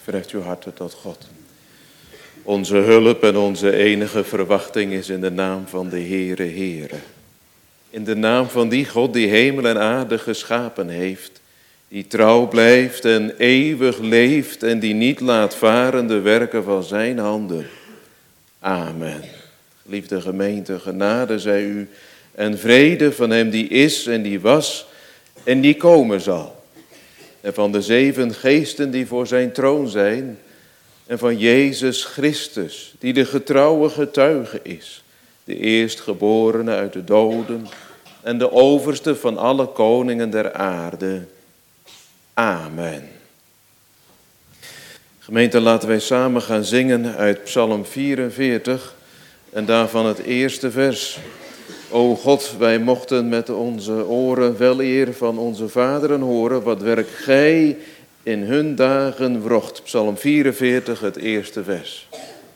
Verheft uw harten tot God. Onze hulp en onze enige verwachting is in de naam van de Heere. In de naam van die God die hemel en aarde geschapen heeft, die trouw blijft en eeuwig leeft en die niet laat varen de werken van zijn handen. Amen. Geliefde gemeente, genade zij u en vrede van hem die is en die was en die komen zal. En van de 7 geesten die voor zijn troon zijn en van Jezus Christus, die de getrouwe getuige is, de eerstgeborene uit de doden en de overste van alle koningen der aarde. Amen. Gemeente, laten wij samen gaan zingen uit Psalm 44 en daarvan het eerste vers. O God, wij mochten met onze oren wel eer van onze vaderen horen, wat werk gij in hun dagen wrocht. Psalm 44, het eerste vers.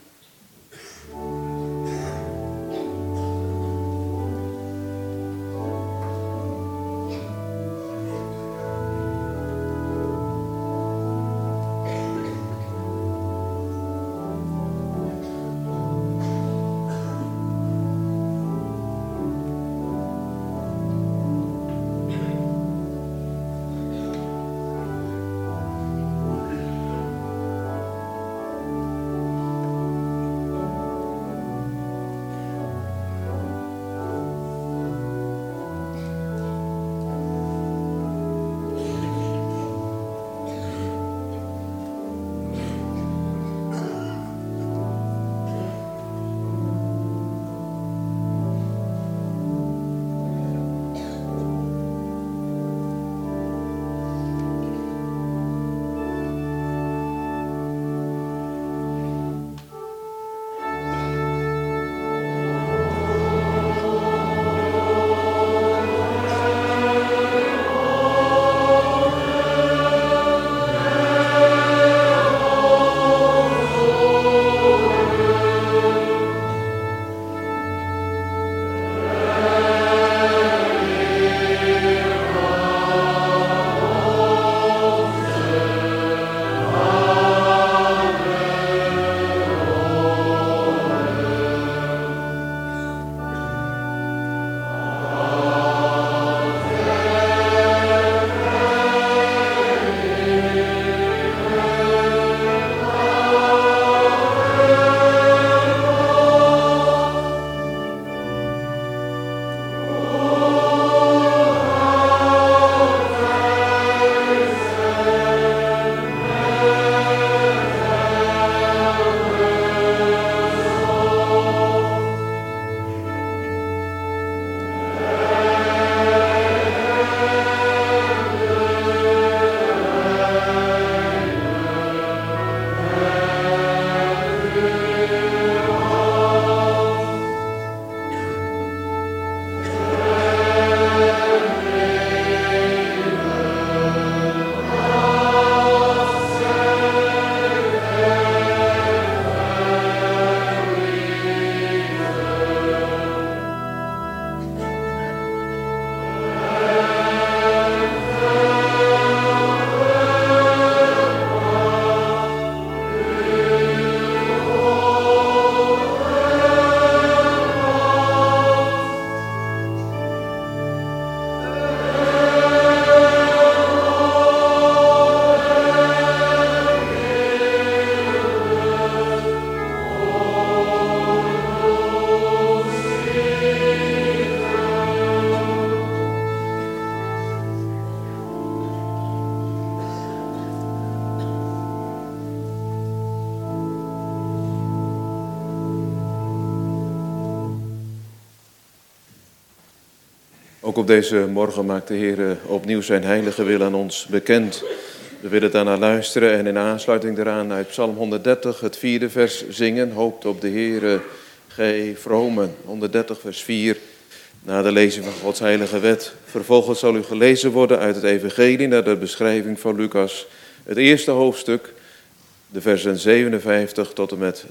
Ook op deze morgen maakt de Heer opnieuw zijn heilige wil aan ons bekend. We willen daarnaar luisteren en in aansluiting daaraan uit Psalm 130 het 4e vers zingen. Hoopt op de Heer, gij vromen. 130 vers 4, na de lezing van Gods heilige wet. Vervolgens zal u gelezen worden uit het evangelie naar de beschrijving van Lucas. Het eerste hoofdstuk, de versen 57 tot en met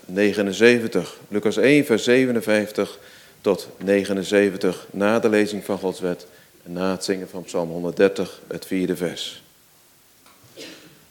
79. Lucas 1 vers 57 tot 79, na de lezing van Gods wet en na het zingen van Psalm 130, het 4e vers.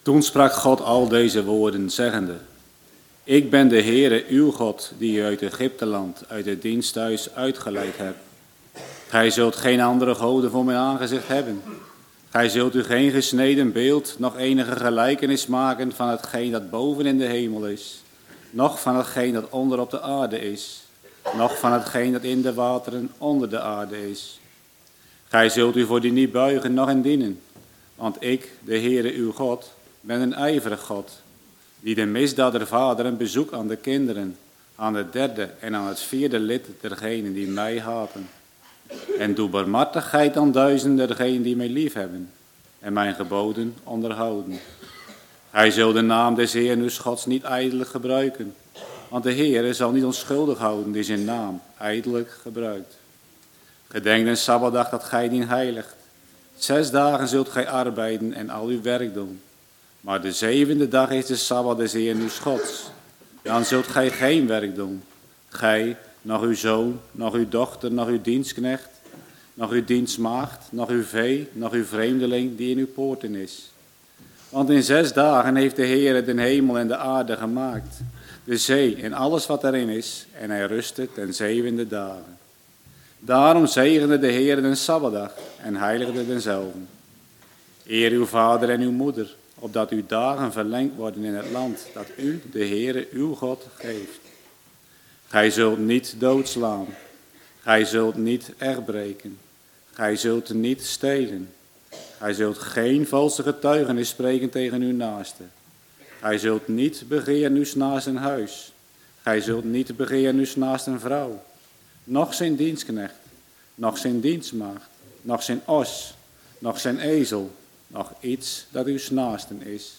Toen sprak God al deze woorden, zeggende: Ik ben de Heere, uw God, die u uit Egypteland, uit het diensthuis uitgeleid hebt. Gij zult geen andere goden voor mijn aangezicht hebben. Gij zult u geen gesneden beeld, noch enige gelijkenis maken van hetgeen dat boven in de hemel is, noch van hetgeen dat onder op de aarde is, noch van hetgeen dat in de wateren onder de aarde is. Gij zult u voor die niet buigen, noch hen dienen. Want ik, de Heere uw God, ben een ijverig God, die de misdaad der vaderen bezoek aan de kinderen, aan het derde en aan het vierde lid dergenen die mij haten. En doe barmhartigheid aan duizenden dergenen die mij lief hebben en mijn geboden onderhouden. Hij zult de naam des Heeren uws Gods niet ijdelijk gebruiken, want de Heere zal niet onschuldig houden die zijn naam ijdelijk gebruikt. Gedenk den Sabbatdag dat gij dien heiligt. 6 dagen zult gij arbeiden en al uw werk doen. Maar de 7e dag is de Sabbat des Heeren uws Gods. Dan zult gij geen werk doen. Gij, nog uw zoon, nog uw dochter, nog uw dienstknecht, nog uw dienstmaagd, nog uw vee, nog uw vreemdeling die in uw poorten is. Want in 6 dagen heeft de Heere den hemel en de aarde gemaakt, de zee en alles wat erin is, en hij rustte ten 7e dagen. Daarom zegende de Heere den Sabbatdag en heiligde denzelve. Eer uw vader en uw moeder, opdat uw dagen verlengd worden in het land dat u, de Heere, uw God, geeft. Gij zult niet doodslaan. Gij zult niet echtbreken. Gij zult niet stelen. Gij zult geen valse getuigenis spreken tegen uw naaste. Gij zult niet begeren uws naasten huis. Gij zult niet begeren uws naasten vrouw. Noch zijn dienstknecht, noch zijn dienstmaagd, noch zijn os, noch zijn ezel, noch iets dat uw naasten is.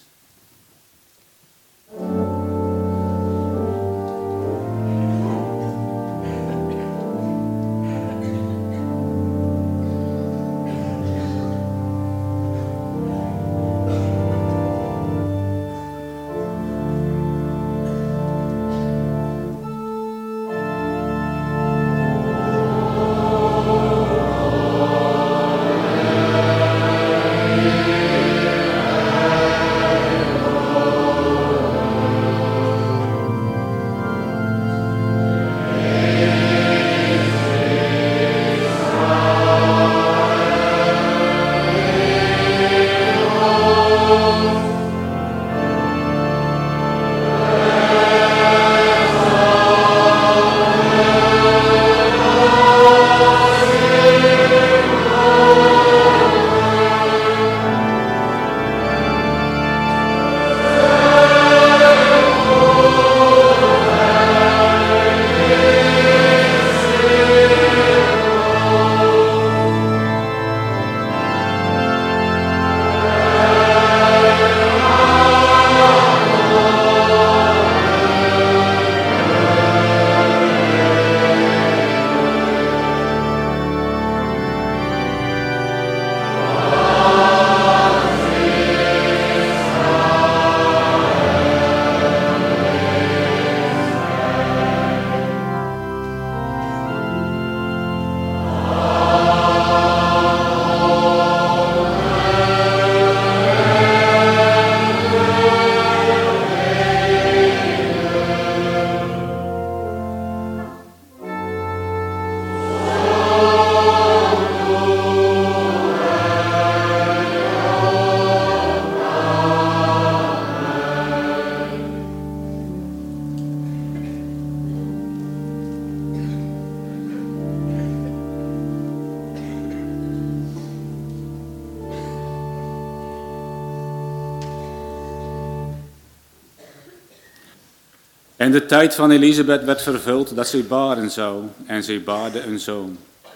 En de tijd van Elisabeth werd vervuld dat zij baren zou, en zij baarde een zoon.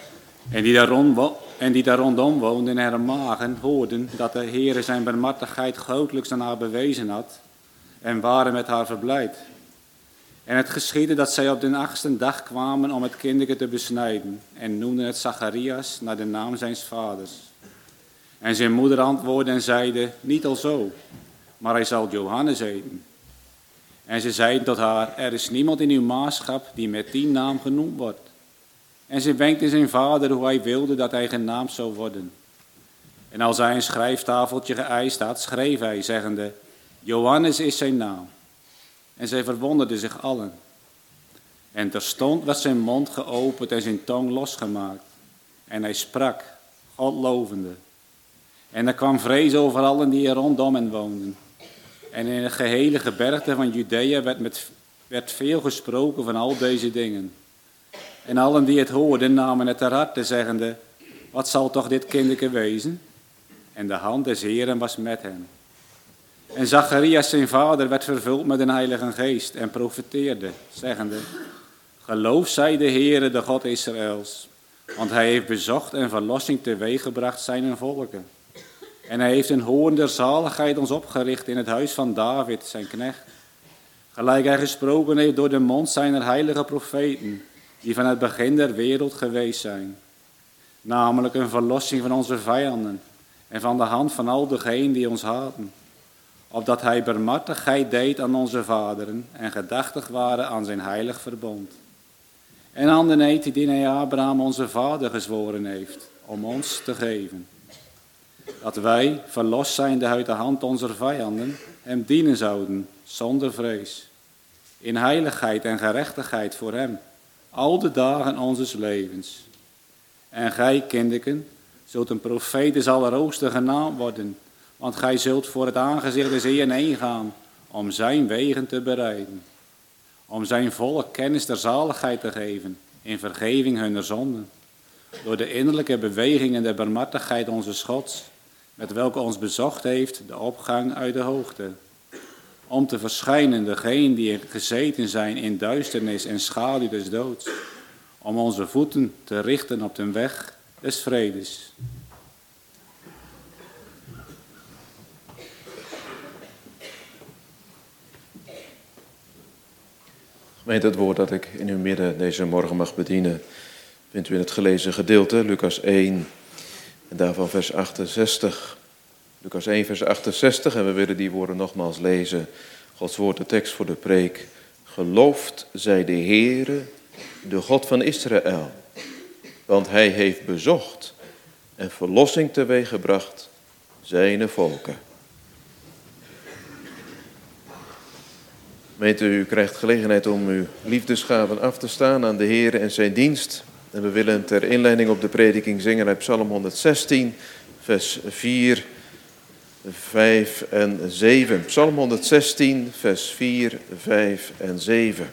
En die daar rondom woonden en haar magen hoorden dat de Heere zijn barmhartigheid grotelijks aan haar bewezen had, en waren met haar verblijd. En het geschiedde dat zij op de 8e dag kwamen om het kinderke te besnijden, en noemden het Zacharias naar de naam zijns vaders. En zijn moeder antwoordde en zeide, niet alzo, maar hij zal Johannes heten. En ze zeiden tot haar, er is niemand in uw maagschap die met die naam genoemd wordt. En ze wenkte zijn vader hoe hij wilde dat hij genaamd zou worden. En als hij een schrijftafeltje geëist had, schreef hij, zeggende, Johannes is zijn naam. En zij verwonderden zich allen. En terstond werd zijn mond geopend en zijn tong losgemaakt. En hij sprak, God lovende. En er kwam vrees over allen die er rondom hen woonden. En in het gehele gebergte van Judea werd veel gesproken van al deze dingen. En allen die het hoorden namen het ter harte, zeggende, wat zal toch dit kindeke wezen? En de hand des Heeren was met hen. En Zacharias zijn vader werd vervuld met een heilige geest en profeteerde, zeggende, geloof zij de Heere, de God Israëls, want hij heeft bezocht en verlossing teweeggebracht zijn volken. En hij heeft een hoorn der zaligheid ons opgericht in het huis van David, zijn knecht. Gelijk hij gesproken heeft door de mond zijner heilige profeten, die van het begin der wereld geweest zijn. Namelijk een verlossing van onze vijanden en van de hand van al degenen die ons haten. Opdat hij barmhartigheid deed aan onze vaderen en gedachtig waren aan zijn heilig verbond. En aan de eed die hij Abraham onze vader gezworen heeft, om ons te geven. Dat wij, verlost zijnde uit de hand onze vijanden, hem dienen zouden, zonder vrees. In heiligheid en gerechtigheid voor hem, al de dagen onzes levens. En gij, kinderen, zult een profeet des Allerhoogsten genaamd worden, want gij zult voor het aangezicht des Heeren heen gaan, om zijn wegen te bereiden. Om zijn volk kennis der zaligheid te geven, in vergeving hunner zonden. Door de innerlijke bewegingen der barmhartigheid onze Gods, met welke ons bezocht heeft de opgang uit de hoogte. Om te verschijnen degenen die gezeten zijn in duisternis en schaduw des doods. Om onze voeten te richten op de weg des vredes. Gemeente, het woord dat ik in uw midden deze morgen mag bedienen, vindt u in het gelezen gedeelte, Lucas 1 en daarvan vers 68. Lucas 1 vers 68 en we willen die woorden nogmaals lezen. Gods woord, de tekst voor de preek. Geloofd zij de Heere, de God van Israël, want hij heeft bezocht en verlossing teweeggebracht zijne volken. Gemeente, u krijgt gelegenheid om uw liefdesgaven af te staan aan de Heer en zijn dienst. En we willen ter inleiding op de prediking zingen uit Psalm 116, vers 4, 5 en 7. Psalm 116, vers 4, 5 en 7.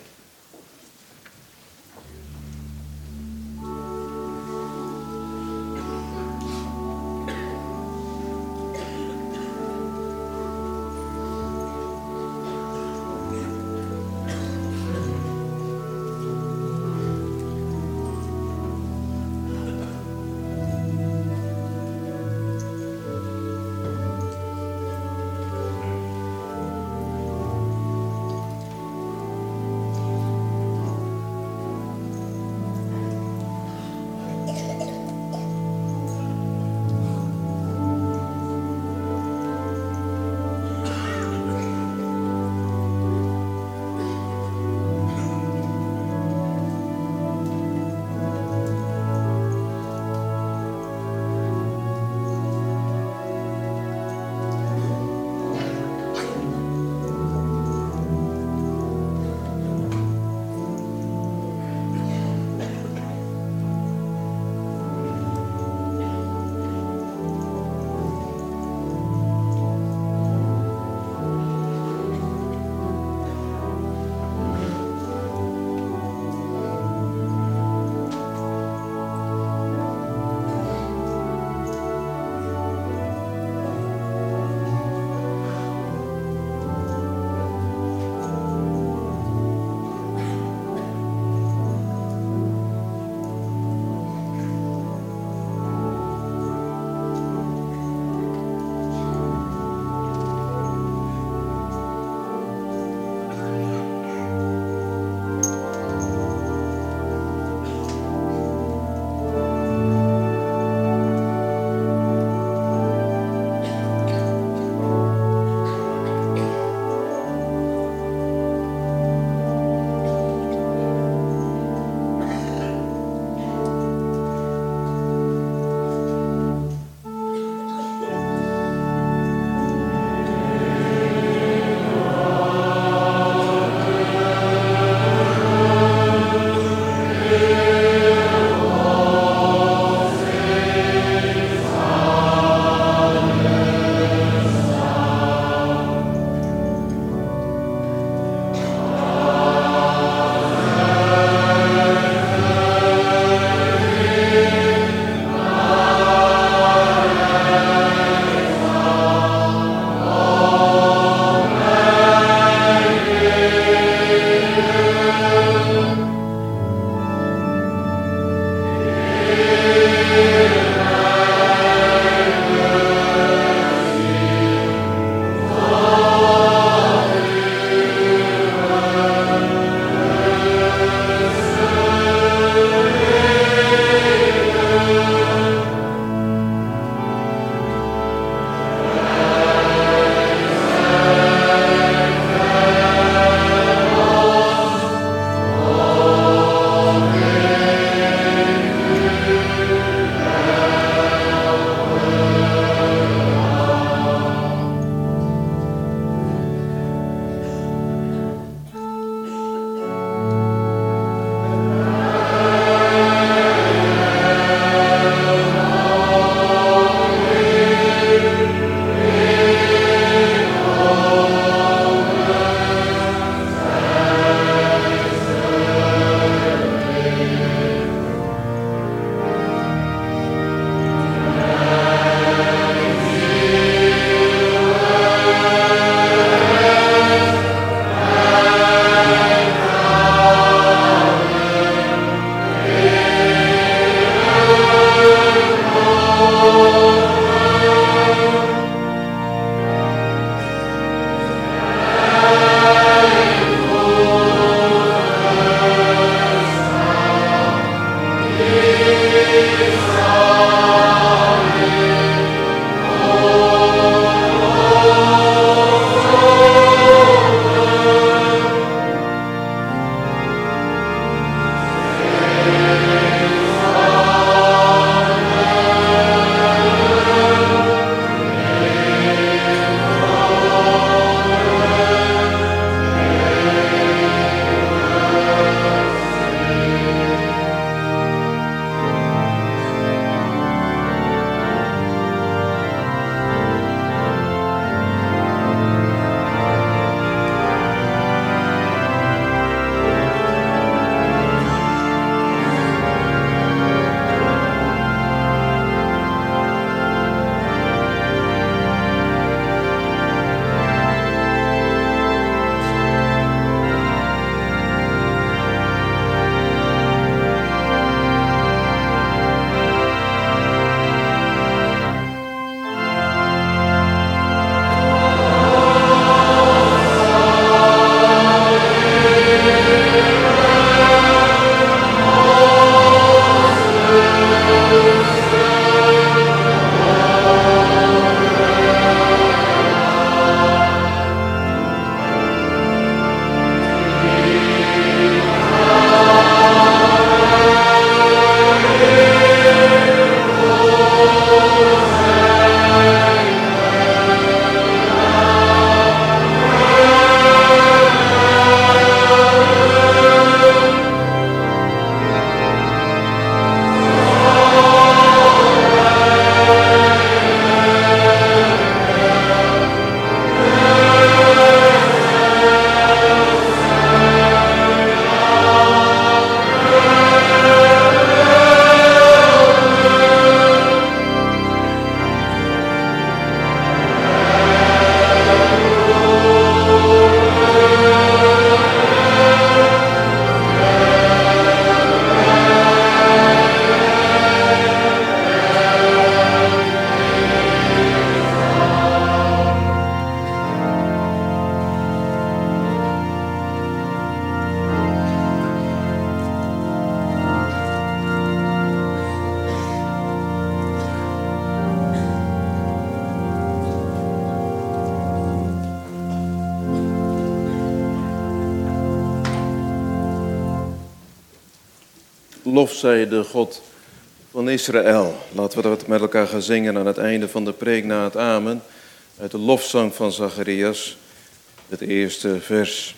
Lof zij de God van Israël. Laten we dat met elkaar gaan zingen aan het einde van de preek na het amen. Uit de lofzang van Zacharias, het eerste vers.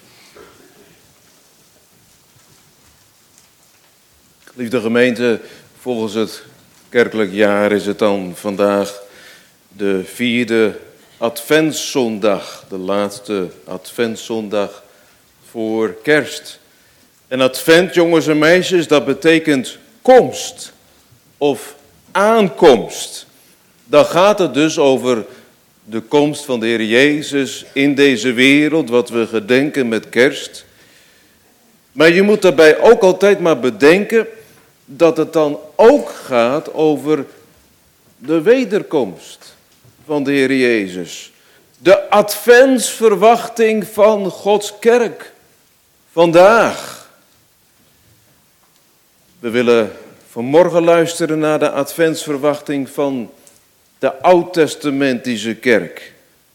Liefde gemeente, volgens het kerkelijk jaar is het dan vandaag de 4e Adventszondag. De laatste Adventszondag voor kerst. En advent, jongens en meisjes, dat betekent komst of aankomst. Dan gaat het dus over de komst van de Heer Jezus in deze wereld, wat we gedenken met kerst. Maar je moet daarbij ook altijd maar bedenken dat het dan ook gaat over de wederkomst van de Heer Jezus. De adventsverwachting van Gods kerk vandaag. We willen vanmorgen luisteren naar de adventsverwachting van de oud-testamentische kerk.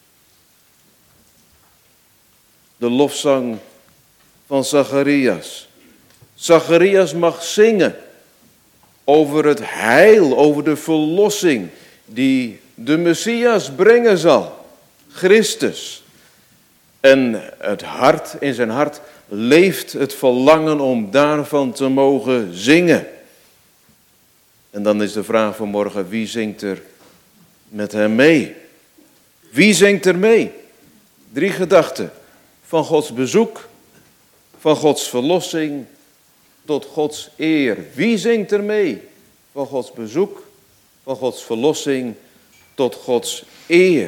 De lofzang van Zacharias. Zacharias mag zingen over het heil, over de verlossing die de Messias brengen zal. Christus. En in zijn hart leeft het verlangen om daarvan te mogen zingen. En dan is de vraag vanmorgen, wie zingt er met hem mee? Wie zingt er mee? 3 gedachten. Van Gods bezoek, van Gods verlossing, tot Gods eer. Wie zingt er mee? Van Gods bezoek, van Gods verlossing, tot Gods eer.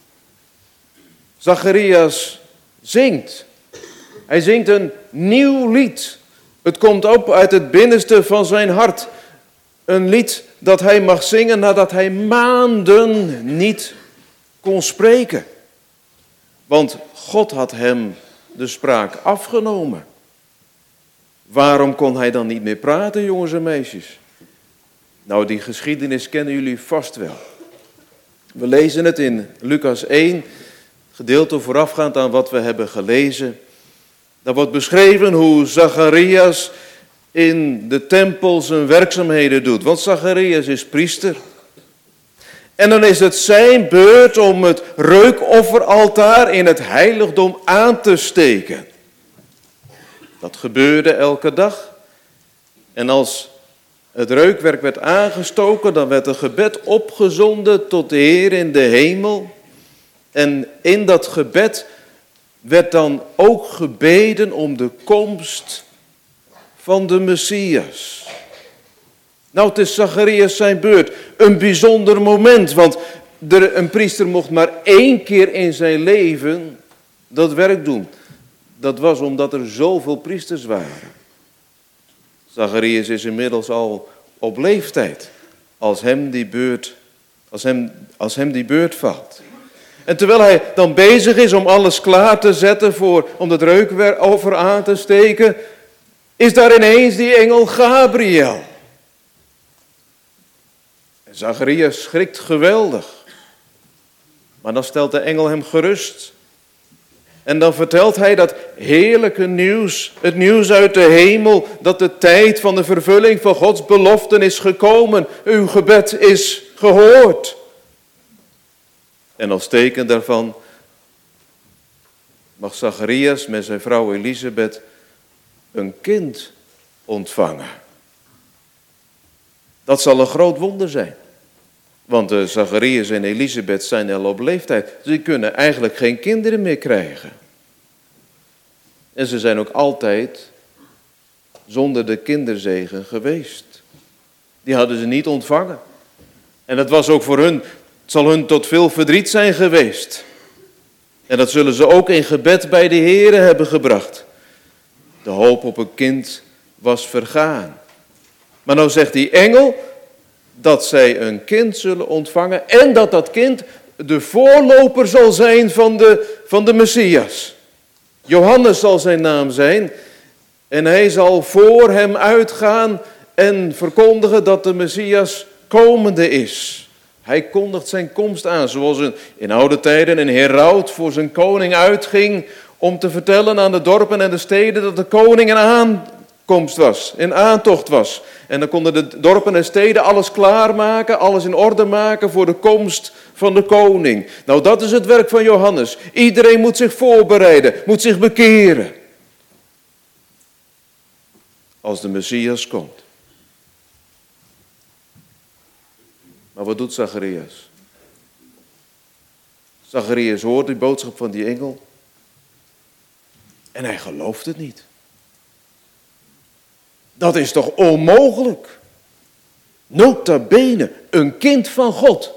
Zacharias zingt. Hij zingt een nieuw lied. Het komt op uit het binnenste van zijn hart. Een lied dat hij mag zingen nadat hij maanden niet kon spreken. Want God had hem de spraak afgenomen. Waarom kon hij dan niet meer praten, jongens en meisjes? Nou, die geschiedenis kennen jullie vast wel. We lezen het in Lucas 1, gedeelte voorafgaand aan wat we hebben gelezen. Daar wordt beschreven hoe Zacharias in de tempel zijn werkzaamheden doet. Want Zacharias is priester. En dan is het zijn beurt om het reukofferaltaar in het heiligdom aan te steken. Dat gebeurde elke dag. En als het reukwerk werd aangestoken, dan werd een gebed opgezonden tot de Heer in de hemel. En in dat gebed werd dan ook gebeden om de komst van de Messias. Nou, het is Zacharias zijn beurt. Een bijzonder moment, want een priester mocht maar 1 keer in zijn leven dat werk doen. Dat was omdat er zoveel priesters waren. Zacharias is inmiddels al op leeftijd als hem die beurt valt. En terwijl hij dan bezig is om alles klaar te zetten om het reukoffer aan te steken, is daar ineens die engel Gabriel. En Zacharias schrikt geweldig. Maar dan stelt de engel hem gerust. En dan vertelt hij dat heerlijke nieuws, het nieuws uit de hemel, dat de tijd van de vervulling van Gods beloften is gekomen. Uw gebed is gehoord. En als teken daarvan mag Zacharias met zijn vrouw Elisabeth een kind ontvangen. Dat zal een groot wonder zijn. Want Zacharias en Elisabeth zijn al op leeftijd. Ze kunnen eigenlijk geen kinderen meer krijgen. En ze zijn ook altijd zonder de kinderzegen geweest. Die hadden ze niet ontvangen. En dat was ook voor hun, het zal hun tot veel verdriet zijn geweest. En dat zullen ze ook in gebed bij de Heere hebben gebracht. De hoop op een kind was vergaan. Maar nou zegt die engel dat zij een kind zullen ontvangen en dat dat kind de voorloper zal zijn van de Messias. Johannes zal zijn naam zijn en hij zal voor hem uitgaan en verkondigen dat de Messias komende is. Hij kondigt zijn komst aan, zoals in oude tijden een heraut voor zijn koning uitging om te vertellen aan de dorpen en de steden dat de koning komst was, in aantocht was. En dan konden de dorpen en steden alles klaarmaken, alles in orde maken voor de komst van de koning. Nou, dat is het werk van Johannes. Iedereen moet zich voorbereiden, moet zich bekeren. Als de Messias komt. Maar wat doet Zacharias? Zacharias hoort die boodschap van die engel. En hij gelooft het niet. Dat is toch onmogelijk? Nota bene, een kind van God.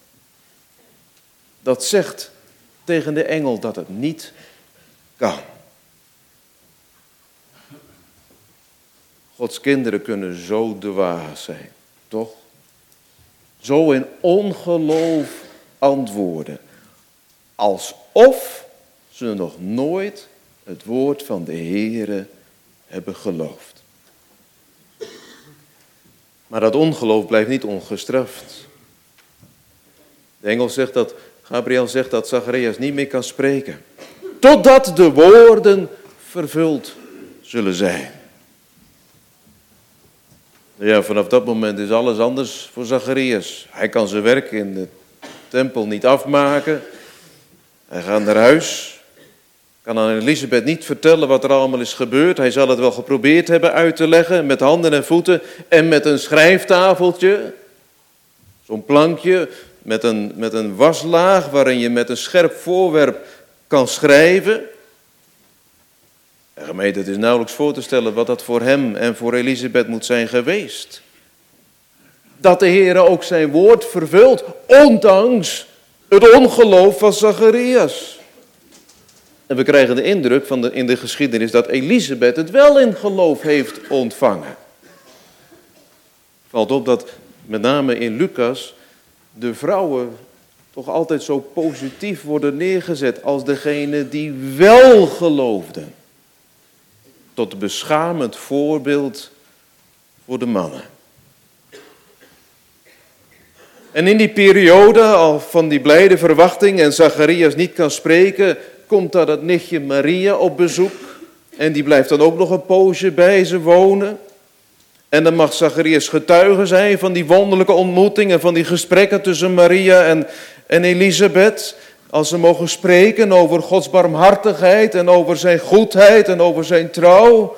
Dat zegt tegen de engel dat het niet kan. Gods kinderen kunnen zo dwaas zijn, toch? Zo in ongeloof antwoorden. Alsof ze nog nooit het woord van de Heere hebben geloofd. Maar dat ongeloof blijft niet ongestraft. De engel zegt dat, Gabriel zegt dat Zacharias niet meer kan spreken. Totdat de woorden vervuld zullen zijn. Ja, vanaf dat moment is alles anders voor Zacharias. Hij kan zijn werk in de tempel niet afmaken. Hij gaat naar huis. Kan aan Elisabeth niet vertellen wat er allemaal is gebeurd. Hij zal het wel geprobeerd hebben uit te leggen met handen en voeten en met een schrijftafeltje. Zo'n plankje met een waslaag waarin je met een scherp voorwerp kan schrijven. En gemeente, het is nauwelijks voor te stellen wat dat voor hem en voor Elisabeth moet zijn geweest. Dat de Heer ook zijn woord vervult, ondanks het ongeloof van Zacharias. En we krijgen de indruk in de geschiedenis dat Elisabeth het wel in geloof heeft ontvangen. Valt op dat met name in Lucas de vrouwen toch altijd zo positief worden neergezet als degene die wel geloofden. Tot beschamend voorbeeld voor de mannen. En in die periode al van die blijde verwachting en Zacharias niet kan spreken, komt daar dat nichtje Maria op bezoek. En die blijft dan ook nog een poosje bij ze wonen. En dan mag Zacharias getuige zijn van die wonderlijke ontmoeting en van die gesprekken tussen Maria en Elisabeth. Als ze mogen spreken over Gods barmhartigheid en over zijn goedheid en over zijn trouw.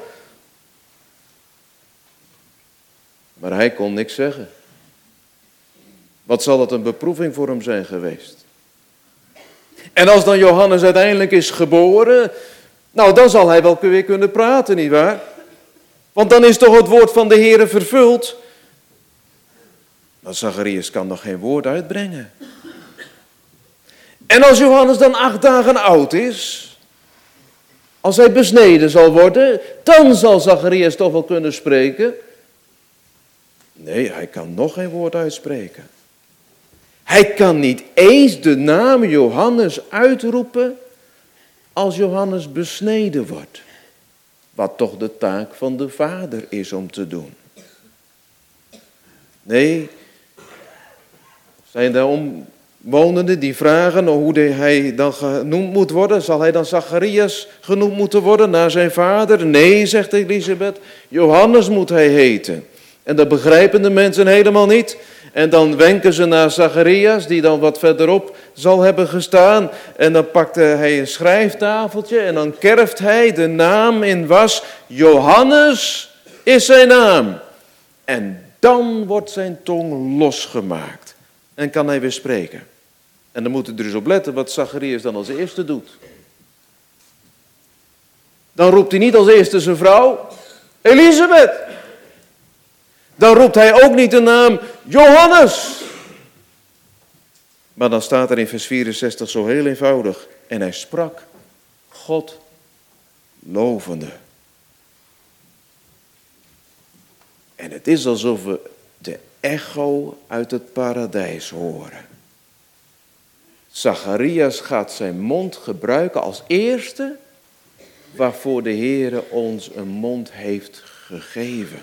Maar hij kon niks zeggen. Wat zal het een beproeving voor hem zijn geweest? En als dan Johannes uiteindelijk is geboren, nou dan zal hij wel weer kunnen praten, nietwaar? Want dan is toch het woord van de Heere vervuld. Maar Zacharias kan nog geen woord uitbrengen. En als Johannes dan 8 dagen oud is, als hij besneden zal worden, dan zal Zacharias toch wel kunnen spreken. Nee, hij kan nog geen woord uitspreken. Hij kan niet eens de naam Johannes uitroepen als Johannes besneden wordt. Wat toch de taak van de Vader is om te doen. Nee, zijn daar omwonenden die vragen hoe hij dan genoemd moet worden. Zal hij dan Zacharias genoemd moeten worden naar zijn vader? Nee, zegt Elisabeth, Johannes moet hij heten. En dat begrijpen de mensen helemaal niet. En dan wenken ze naar Zacharias, die dan wat verderop zal hebben gestaan. En dan pakt hij een schrijftafeltje en dan kerft hij de naam in was. Johannes is zijn naam. En dan wordt zijn tong losgemaakt. En kan hij weer spreken. En dan moeten we er dus op letten wat Zacharias dan als eerste doet. Dan roept hij niet als eerste zijn vrouw, Elisabeth. Dan roept hij ook niet de naam Johannes. Maar dan staat er in vers 64 zo heel eenvoudig. En hij sprak God lovende. En het is alsof we de echo uit het paradijs horen. Zacharias gaat zijn mond gebruiken als eerste waarvoor de Heere ons een mond heeft gegeven.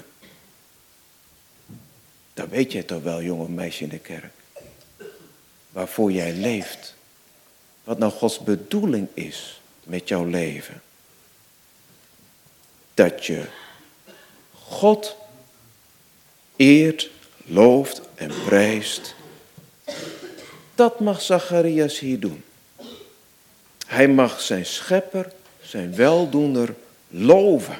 Dat weet jij toch wel, jonge meisje in de kerk. Waarvoor jij leeft. Wat nou Gods bedoeling is met jouw leven. Dat je God eert, looft en prijst. Dat mag Zacharias hier doen. Hij mag zijn schepper, zijn weldoener loven.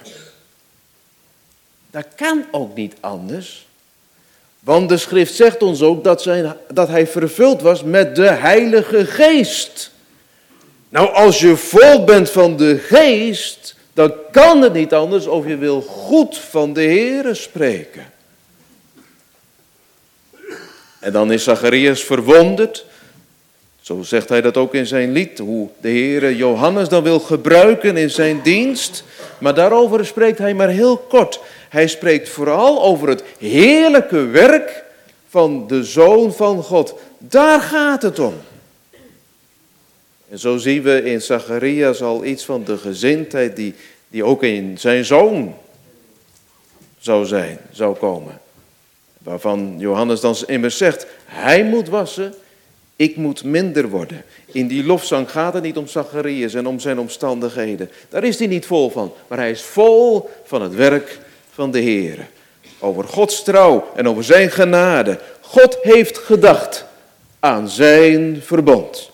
Dat kan ook niet anders. Want de schrift zegt ons ook dat hij vervuld was met de Heilige Geest. Nou, als je vol bent van de Geest, dan kan het niet anders of je wil goed van de Heere spreken. En dan is Zacharias verwonderd. Zo zegt hij dat ook in zijn lied, hoe de Heere Johannes dan wil gebruiken in zijn dienst. Maar daarover spreekt hij maar heel kort. Hij spreekt vooral over het heerlijke werk van de Zoon van God. Daar gaat het om. En zo zien we in Zacharias al iets van de gezindheid die ook in zijn zoon zou komen. Waarvan Johannes dan immers zegt, hij moet wassen, ik moet minder worden. In die lofzang gaat het niet om Zacharias en om zijn omstandigheden. Daar is hij niet vol van, maar hij is vol van het werk van de Heere. Over Gods trouw en over zijn genade. God heeft gedacht aan zijn verbond.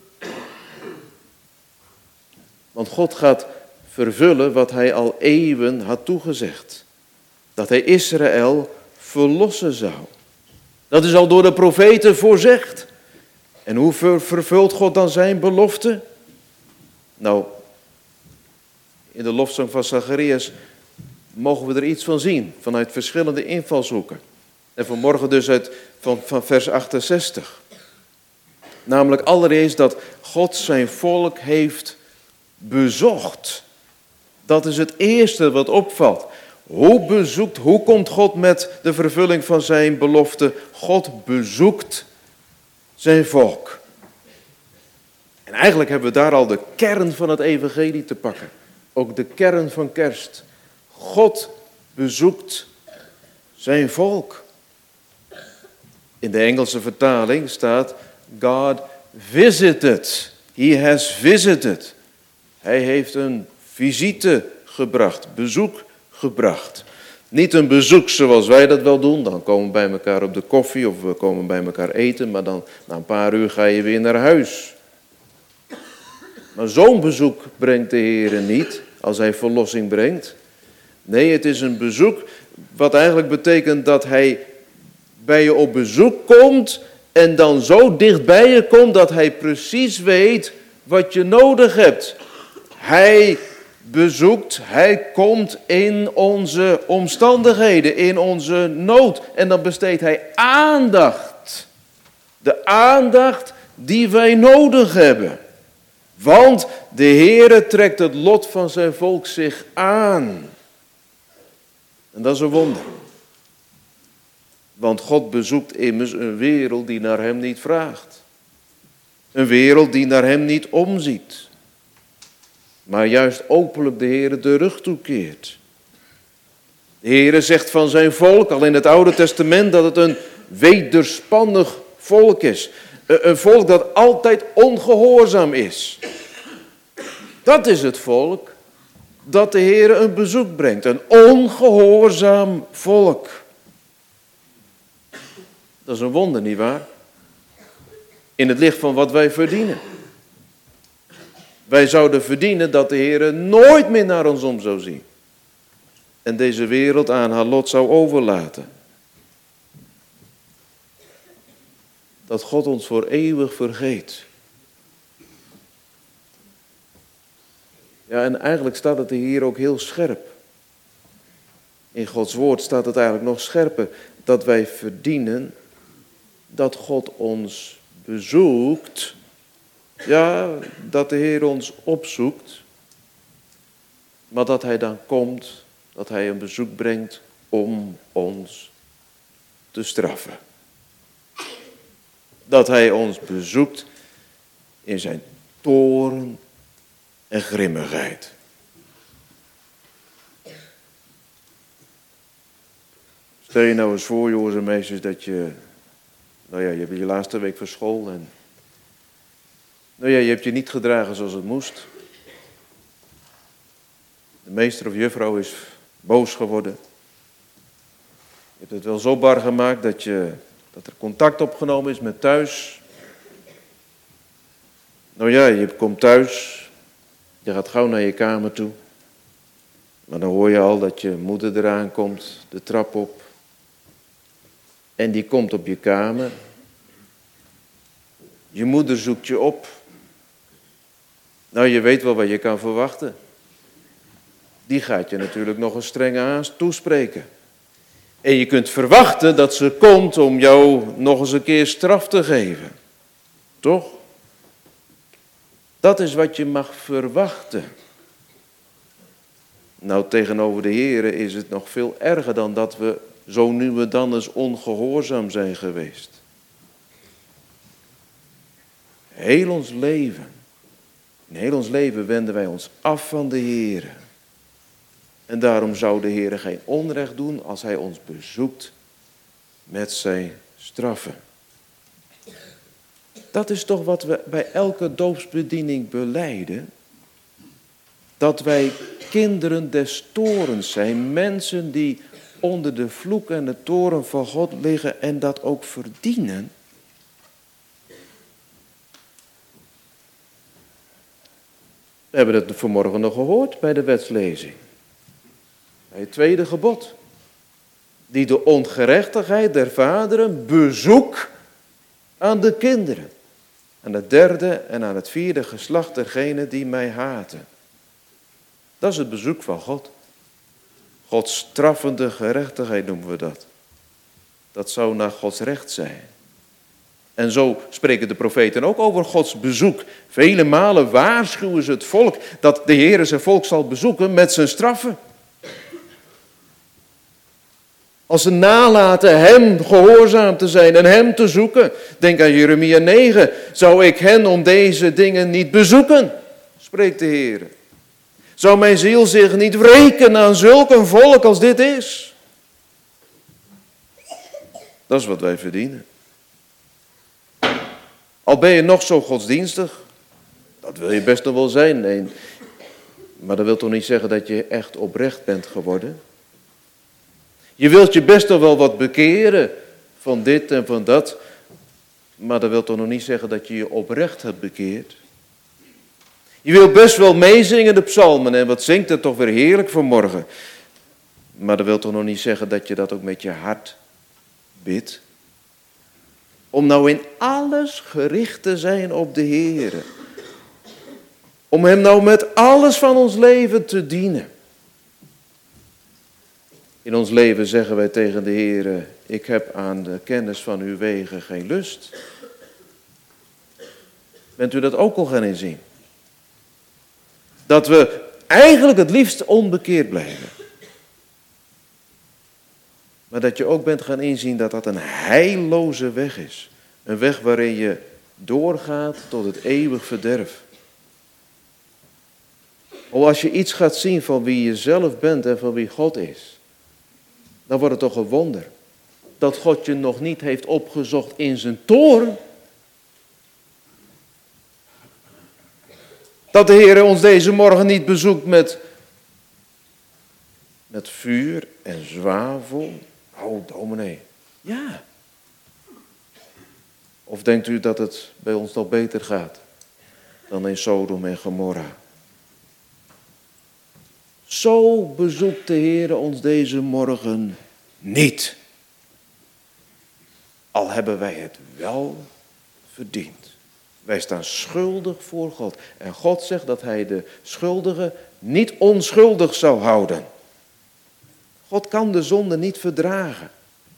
Want God gaat vervullen wat hij al eeuwen had toegezegd. Dat hij Israël verlossen zou. Dat is al door de profeten voorzegd. En hoe vervult God dan zijn belofte? Nou, in de lofzang van Zacharias mogen we er iets van zien. Vanuit verschillende invalshoeken. En vanmorgen dus van vers 68. Namelijk allereerst dat God zijn volk heeft bezocht. Dat is het eerste wat opvalt. Hoe komt God met de vervulling van zijn belofte? God bezoekt zijn volk. En eigenlijk hebben we daar al de kern van het evangelie te pakken. Ook de kern van kerst. God bezoekt zijn volk. In de Engelse vertaling staat God visited. He has visited. Hij heeft een visite gebracht, bezoek gebracht. Niet een bezoek zoals wij dat wel doen. Dan komen we bij elkaar op de koffie of we komen bij elkaar eten. Maar dan na een paar uur ga je weer naar huis. Maar zo'n bezoek brengt de Heer niet als hij verlossing brengt. Nee, het is een bezoek wat eigenlijk betekent dat hij bij je op bezoek komt. En dan zo dicht bij je komt dat hij precies weet wat je nodig hebt. Hij bezoekt, hij komt in onze omstandigheden, in onze nood. En dan besteedt hij aandacht. De aandacht die wij nodig hebben. Want de Heere trekt het lot van zijn volk zich aan. En dat is een wonder. Want God bezoekt immers een wereld die naar hem niet vraagt. Een wereld die naar hem niet omziet. Maar juist openlijk de Heere de rug toekeert. De Heere zegt van zijn volk, al in het Oude Testament, dat het een wederspannig volk is. Een volk dat altijd ongehoorzaam is. Dat is het volk dat de Heere een bezoek brengt. Een ongehoorzaam volk. Dat is een wonder, nietwaar? In het licht van wat wij verdienen. Wij zouden verdienen dat de Heere nooit meer naar ons om zou zien. En deze wereld aan haar lot zou overlaten. Dat God ons voor eeuwig vergeet. Ja, en eigenlijk staat het hier ook heel scherp. In Gods woord staat het eigenlijk nog scherper. Dat wij verdienen dat God ons bezoekt. Ja, dat de Heer ons opzoekt. Maar dat hij dan komt, dat hij een bezoek brengt om ons te straffen. Dat hij ons bezoekt in zijn toorn en grimmigheid. Stel je nou eens voor, jongens en meisjes, dat je hebt je laatste week van school en je hebt je niet gedragen zoals het moest. De meester of juffrouw is boos geworden. hebt het wel zo bar gemaakt dat er contact opgenomen is met thuis. Nou ja, je komt thuis, je gaat gauw naar je kamer toe. Maar dan hoor je al dat je moeder eraan komt, de trap op. En die komt op je kamer. Je moeder zoekt je op. Nou, je weet wel wat je kan verwachten. Die gaat je natuurlijk nog een strenge toespreken. En je kunt verwachten dat ze komt om jou nog eens een keer straf te geven. Toch? Dat is wat je mag verwachten. Nou, tegenover de Heere is het nog veel erger dan dat we zo nu en dan eens ongehoorzaam zijn geweest. In heel ons leven wenden wij ons af van de Heere. En daarom zou de Heere geen onrecht doen als hij ons bezoekt met zijn straffen. Dat is toch wat we bij elke doopsbediening belijden. Dat wij kinderen des torens zijn. Mensen die onder de vloek en de toren van God liggen en dat ook verdienen. We hebben het vanmorgen nog gehoord bij de wetslezing. Bij het tweede gebod. Die de ongerechtigheid der vaderen bezoekt aan de kinderen. Aan het derde en aan het vierde geslacht dergenen die mij haten. Dat is het bezoek van God. Gods straffende gerechtigheid noemen we dat. Dat zou naar Gods recht zijn. En zo spreken de profeten ook over Gods bezoek. Vele malen waarschuwen ze het volk dat de Heere zijn volk zal bezoeken met zijn straffen. Als ze nalaten hem gehoorzaam te zijn en hem te zoeken. Denk aan Jeremia 9. Zou ik hen om deze dingen niet bezoeken? Spreekt de Heer. Zou mijn ziel zich niet wreken aan zulk een volk als dit is? Dat is wat wij verdienen. Al ben je nog zo godsdienstig. Dat wil je best nog wel zijn. Nee. Maar dat wil toch niet zeggen dat je echt oprecht bent geworden? Je wilt je best nog wel wat bekeren van dit en van dat. Maar dat wil toch nog niet zeggen dat je je oprecht hebt bekeerd? Je wilt best wel meezingen de psalmen en wat zingt het toch weer heerlijk vanmorgen. Maar dat wil toch nog niet zeggen dat je dat ook met je hart bidt? Om nou in alles gericht te zijn op de Heere. Om hem nou met alles van ons leven te dienen. In ons leven zeggen wij tegen de Heere, ik heb aan de kennis van uw wegen geen lust. Bent u dat ook al gaan inzien? Dat we eigenlijk het liefst onbekeerd blijven. Maar dat je ook bent gaan inzien dat dat een heilloze weg is. Een weg waarin je doorgaat tot het eeuwig verderf. Als je iets gaat zien van wie je zelf bent en van wie God is. Dan wordt het toch een wonder. Dat God je nog niet heeft opgezocht in zijn toren. Dat de Heer ons deze morgen niet bezoekt met vuur en zwavel. Oh, dominee. Ja. Of denkt u dat het bij ons nog beter gaat dan in Sodom en Gomorra? Zo bezoekt de Heer ons deze morgen niet. Al hebben wij het wel verdiend. Wij staan schuldig voor God. En God zegt dat hij de schuldige niet onschuldig zou houden. God kan de zonde niet verdragen.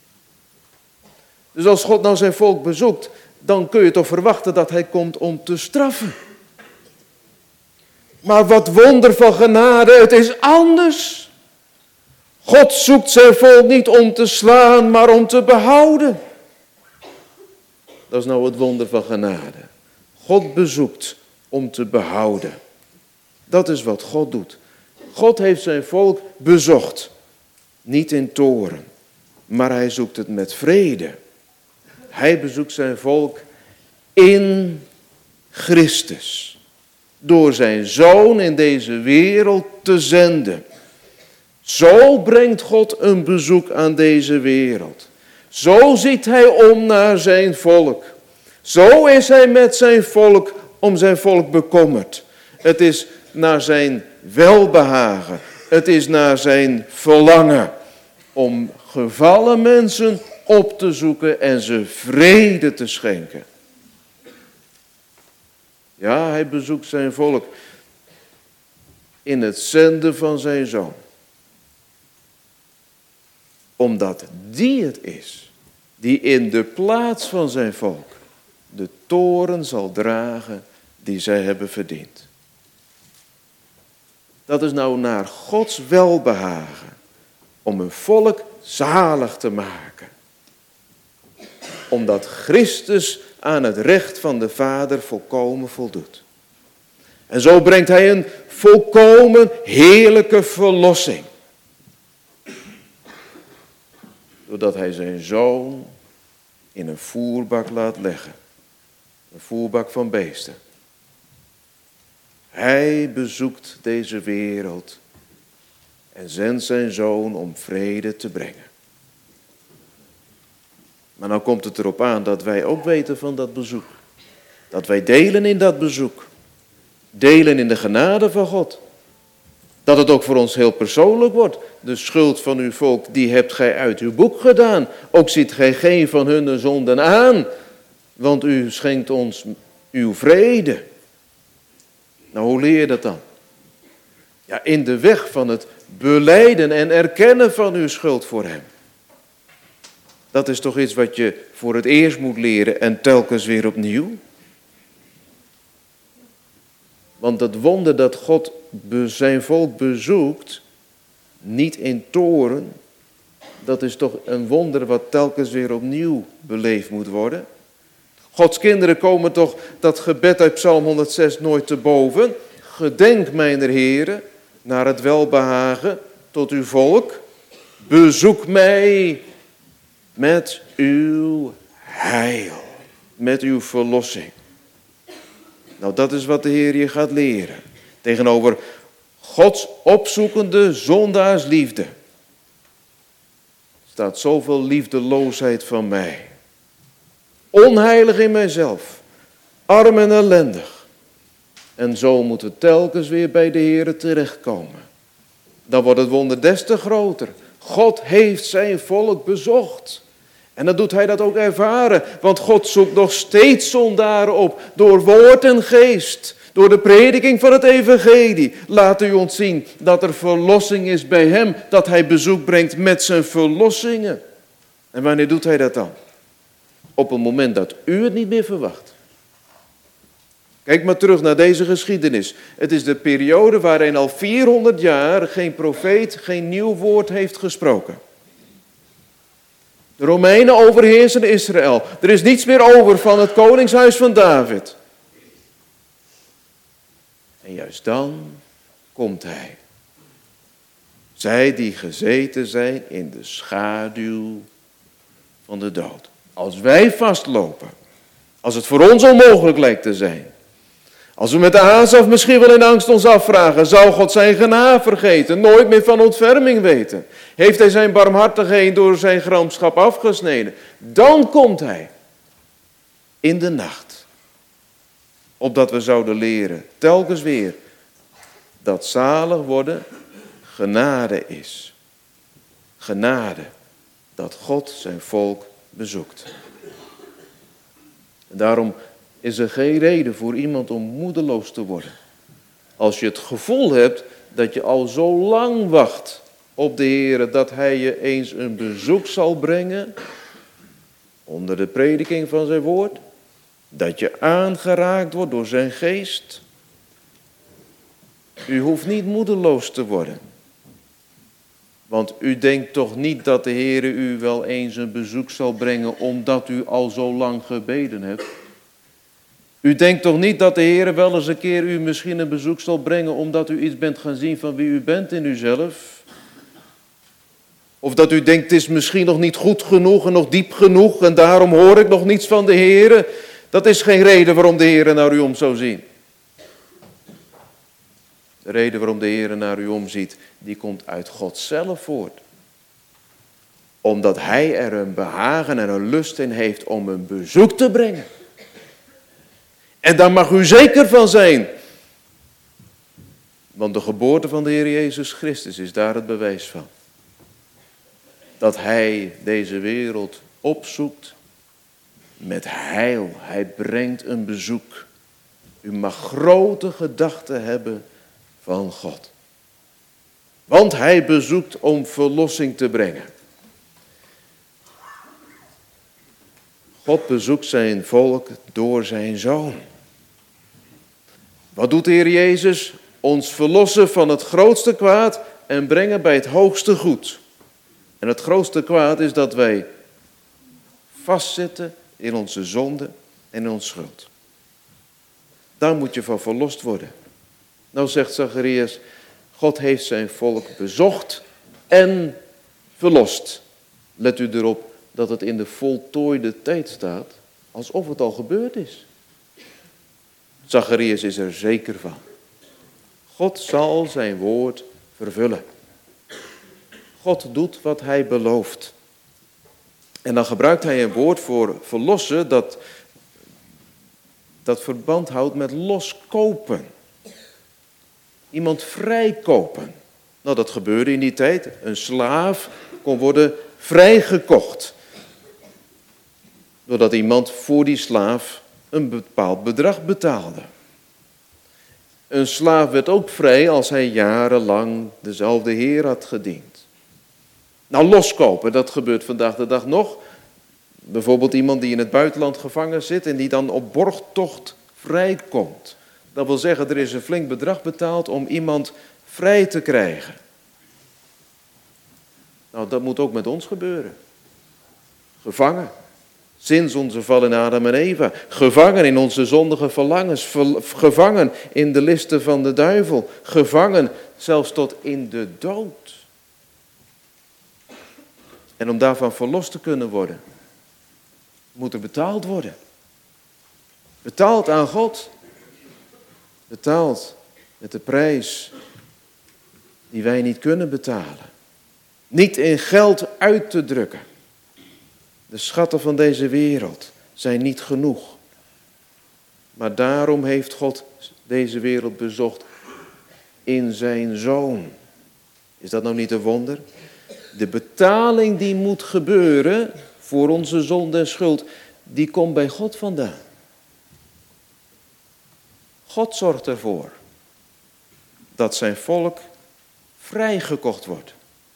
Dus als God nou zijn volk bezoekt, dan kun je toch verwachten dat hij komt om te straffen. Maar wat wonder van genade, het is anders. God zoekt zijn volk niet om te slaan, maar om te behouden. Dat is nou het wonder van genade. God bezoekt om te behouden. Dat is wat God doet. God heeft zijn volk bezocht. Niet in toren, maar hij zoekt het met vrede. Hij bezoekt zijn volk in Christus. Door zijn Zoon in deze wereld te zenden. Zo brengt God een bezoek aan deze wereld. Zo ziet hij om naar zijn volk. Zo is hij met zijn volk om zijn volk bekommerd. Het is naar zijn welbehagen. Het is naar zijn verlangen om gevallen mensen op te zoeken en ze vrede te schenken. Ja, hij bezoekt zijn volk in het zenden van zijn zoon. Omdat die het is die in de plaats van zijn volk de toorn zal dragen die zij hebben verdiend. Dat is nou naar Gods welbehagen om een volk zalig te maken. Omdat Christus aan het recht van de Vader volkomen voldoet. En zo brengt hij een volkomen heerlijke verlossing. Doordat hij zijn zoon in een voerbak laat leggen. Een voerbak van beesten. Hij bezoekt deze wereld en zendt zijn zoon om vrede te brengen. Maar nou komt het erop aan dat wij ook weten van dat bezoek. Dat wij delen in dat bezoek. Delen in de genade van God. Dat het ook voor ons heel persoonlijk wordt. De schuld van uw volk, die hebt gij uit uw boek gedaan. Ook ziet gij geen van hun zonden aan. Want u schenkt ons uw vrede. Nou, hoe leer je dat dan? Ja, in de weg van het belijden en erkennen van uw schuld voor hem. Dat is toch iets wat je voor het eerst moet leren en telkens weer opnieuw. Want het wonder dat God zijn volk bezoekt, niet in toorn, dat is toch een wonder wat telkens weer opnieuw beleefd moet worden. Gods kinderen komen toch dat gebed uit Psalm 106 nooit te boven. Gedenk, mijner Heere, naar het welbehagen tot uw volk. Bezoek mij met uw heil, met uw verlossing. Nou, dat is wat de Heer je gaat leren. Tegenover Gods opzoekende zondaarsliefde staat zoveel liefdeloosheid van mij. Onheilig in mijzelf, arm en ellendig. En zo moeten we telkens weer bij de Heer terechtkomen. Dan wordt het wonder des te groter. God heeft zijn volk bezocht. En dan doet hij dat ook ervaren. Want God zoekt nog steeds zondaren op. Door woord en geest. Door de prediking van het evangelie. Laat u ons zien dat er verlossing is bij hem. Dat hij bezoek brengt met zijn verlossingen. En wanneer doet hij dat dan? Op een moment dat u het niet meer verwacht. Kijk maar terug naar deze geschiedenis. Het is de periode waarin al 400 jaar geen profeet, geen nieuw woord heeft gesproken. De Romeinen overheersen Israël. Er is niets meer over van het koningshuis van David. En juist dan komt hij. Zij die gezeten zijn in de schaduw van de dood. Als wij vastlopen, als het voor ons onmogelijk lijkt te zijn. Als we met de Asaf misschien wel in angst ons afvragen, zou God zijn genade vergeten, nooit meer van ontferming weten? Heeft hij zijn barmhartigheid door zijn gramschap afgesneden? Dan komt hij in de nacht, opdat we zouden leren, telkens weer, dat zalig worden genade is. Genade, dat God zijn volk bezoekt. En daarom is er geen reden voor iemand om moedeloos te worden. Als je het gevoel hebt dat je al zo lang wacht op de Heer, dat hij je eens een bezoek zal brengen, onder de prediking van zijn woord, dat je aangeraakt wordt door zijn geest. U hoeft niet moedeloos te worden. Want u denkt toch niet dat de Heer u wel eens een bezoek zal brengen omdat u al zo lang gebeden hebt? U denkt toch niet dat de Heer wel eens een keer u misschien een bezoek zal brengen omdat u iets bent gaan zien van wie u bent in uzelf? Of dat u denkt, het is misschien nog niet goed genoeg en nog diep genoeg en daarom hoor ik nog niets van de Heer. Dat is geen reden waarom de Heer naar u om zou zien. De reden waarom de Heer naar u omziet, die komt uit God zelf voort. Omdat hij er een behagen en een lust in heeft om een bezoek te brengen. En daar mag u zeker van zijn. Want de geboorte van de Heer Jezus Christus is daar het bewijs van. Dat hij deze wereld opzoekt met heil. Hij brengt een bezoek. U mag grote gedachten hebben van God. Want hij bezoekt om verlossing te brengen. God bezoekt zijn volk door zijn Zoon. Wat doet de Heer Jezus? Ons verlossen van het grootste kwaad en brengen bij het hoogste goed. En het grootste kwaad is dat wij vastzitten in onze zonde en in onze schuld. Daar moet je van verlost worden. Nou zegt Zacharias, God heeft zijn volk bezocht en verlost. Let u erop dat het in de voltooide tijd staat, alsof het al gebeurd is. Zacharias is er zeker van. God zal zijn woord vervullen. God doet wat hij belooft. En dan gebruikt hij een woord voor verlossen dat verband houdt met loskopen. Iemand vrijkopen. Nou, dat gebeurde in die tijd. Een slaaf kon worden vrijgekocht. Doordat iemand voor die slaaf een bepaald bedrag betaalde. Een slaaf werd ook vrij als hij jarenlang dezelfde Heer had gediend. Nou, loskopen, dat gebeurt vandaag de dag nog. Bijvoorbeeld iemand die in het buitenland gevangen zit en die dan op borgtocht vrijkomt. Dat wil zeggen, er is een flink bedrag betaald om iemand vrij te krijgen. Nou, dat moet ook met ons gebeuren. Gevangen. Sinds onze val in Adam en Eva. Gevangen in onze zondige verlangens. Gevangen in de listen van de duivel. Gevangen zelfs tot in de dood. En om daarvan verlost te kunnen worden, moet er betaald worden. Betaald aan God. Betaald met de prijs die wij niet kunnen betalen. Niet in geld uit te drukken. De schatten van deze wereld zijn niet genoeg. Maar daarom heeft God deze wereld bezocht in zijn Zoon. Is dat nou niet een wonder? De betaling die moet gebeuren voor onze zonde en schuld, die komt bij God vandaan. God zorgt ervoor dat zijn volk vrijgekocht wordt.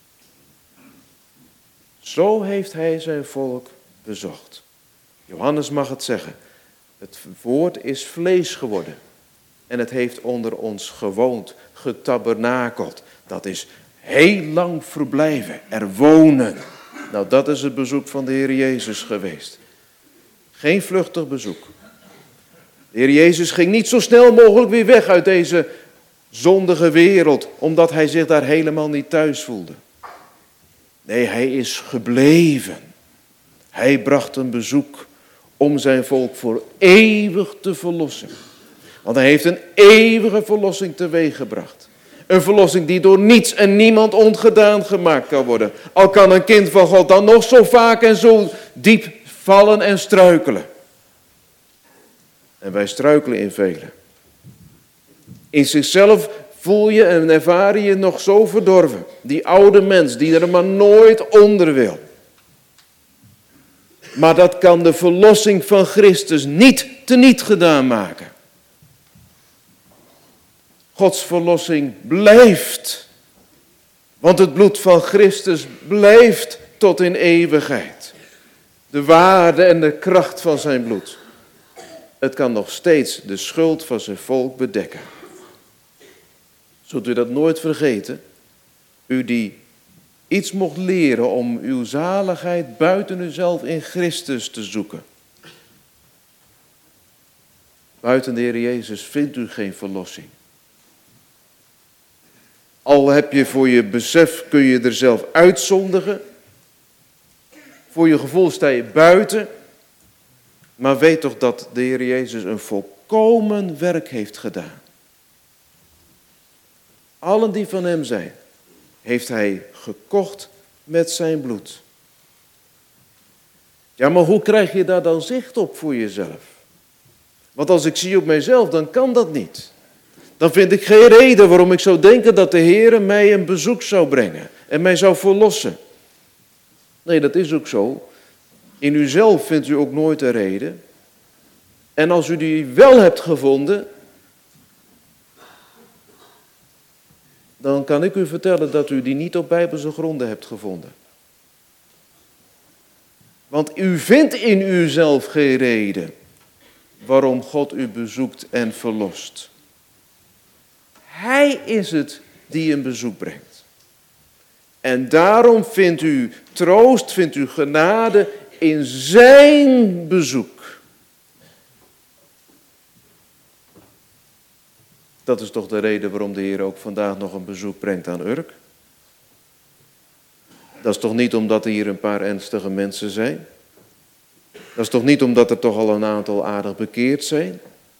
Zo heeft hij zijn volk bezocht. Johannes mag het zeggen. Het woord is vlees geworden. En het heeft onder ons gewoond, getabernakeld. Dat is heel lang verblijven, er wonen. Nou, dat is het bezoek van de Heer Jezus geweest. Geen vluchtig bezoek. De Heer Jezus ging niet zo snel mogelijk weer weg uit deze zondige wereld, omdat hij zich daar helemaal niet thuis voelde. Nee, hij is gebleven. Hij bracht een bezoek om zijn volk voor eeuwig te verlossen. Want hij heeft een eeuwige verlossing teweeggebracht. Een verlossing die door niets en niemand ongedaan gemaakt kan worden. Al kan een kind van God dan nog zo vaak en zo diep vallen en struikelen. En wij struikelen in velen. In zichzelf voel je en ervaar je nog zo verdorven. Die oude mens die er maar nooit onder wil. Maar dat kan de verlossing van Christus niet teniet gedaan maken. Gods verlossing blijft. Want het bloed van Christus blijft tot in eeuwigheid. De waarde en de kracht van zijn bloed. Het kan nog steeds de schuld van zijn volk bedekken. Zult u dat nooit vergeten? U die iets mocht leren om uw zaligheid buiten uzelf in Christus te zoeken. Buiten de Heer Jezus vindt u geen verlossing. Al heb je voor je besef, kun je er zelf uitzondigen. Voor je gevoel sta je buiten. Maar weet toch dat de Heer Jezus een volkomen werk heeft gedaan. allen die van hem zijn, heeft hij gekocht met zijn bloed. Ja, maar hoe krijg je daar dan zicht op voor jezelf? Want als ik zie op mijzelf, dan kan dat niet. Dan vind ik geen reden waarom ik zou denken dat de Heer mij een bezoek zou brengen en mij zou verlossen. Nee, dat is ook zo. In uzelf vindt u ook nooit een reden. En als u die wel hebt gevonden, dan kan ik u vertellen dat u die niet op bijbelse gronden hebt gevonden. Want u vindt in uzelf geen reden waarom God u bezoekt en verlost. Hij is het die een bezoek brengt. En daarom vindt u troost, vindt u genade in zijn bezoek. Dat is toch de reden waarom de Heer ook vandaag nog een bezoek brengt aan Urk? Dat is toch niet omdat er hier een paar ernstige mensen zijn? Dat is toch niet omdat er toch al een aantal aardig bekeerd zijn?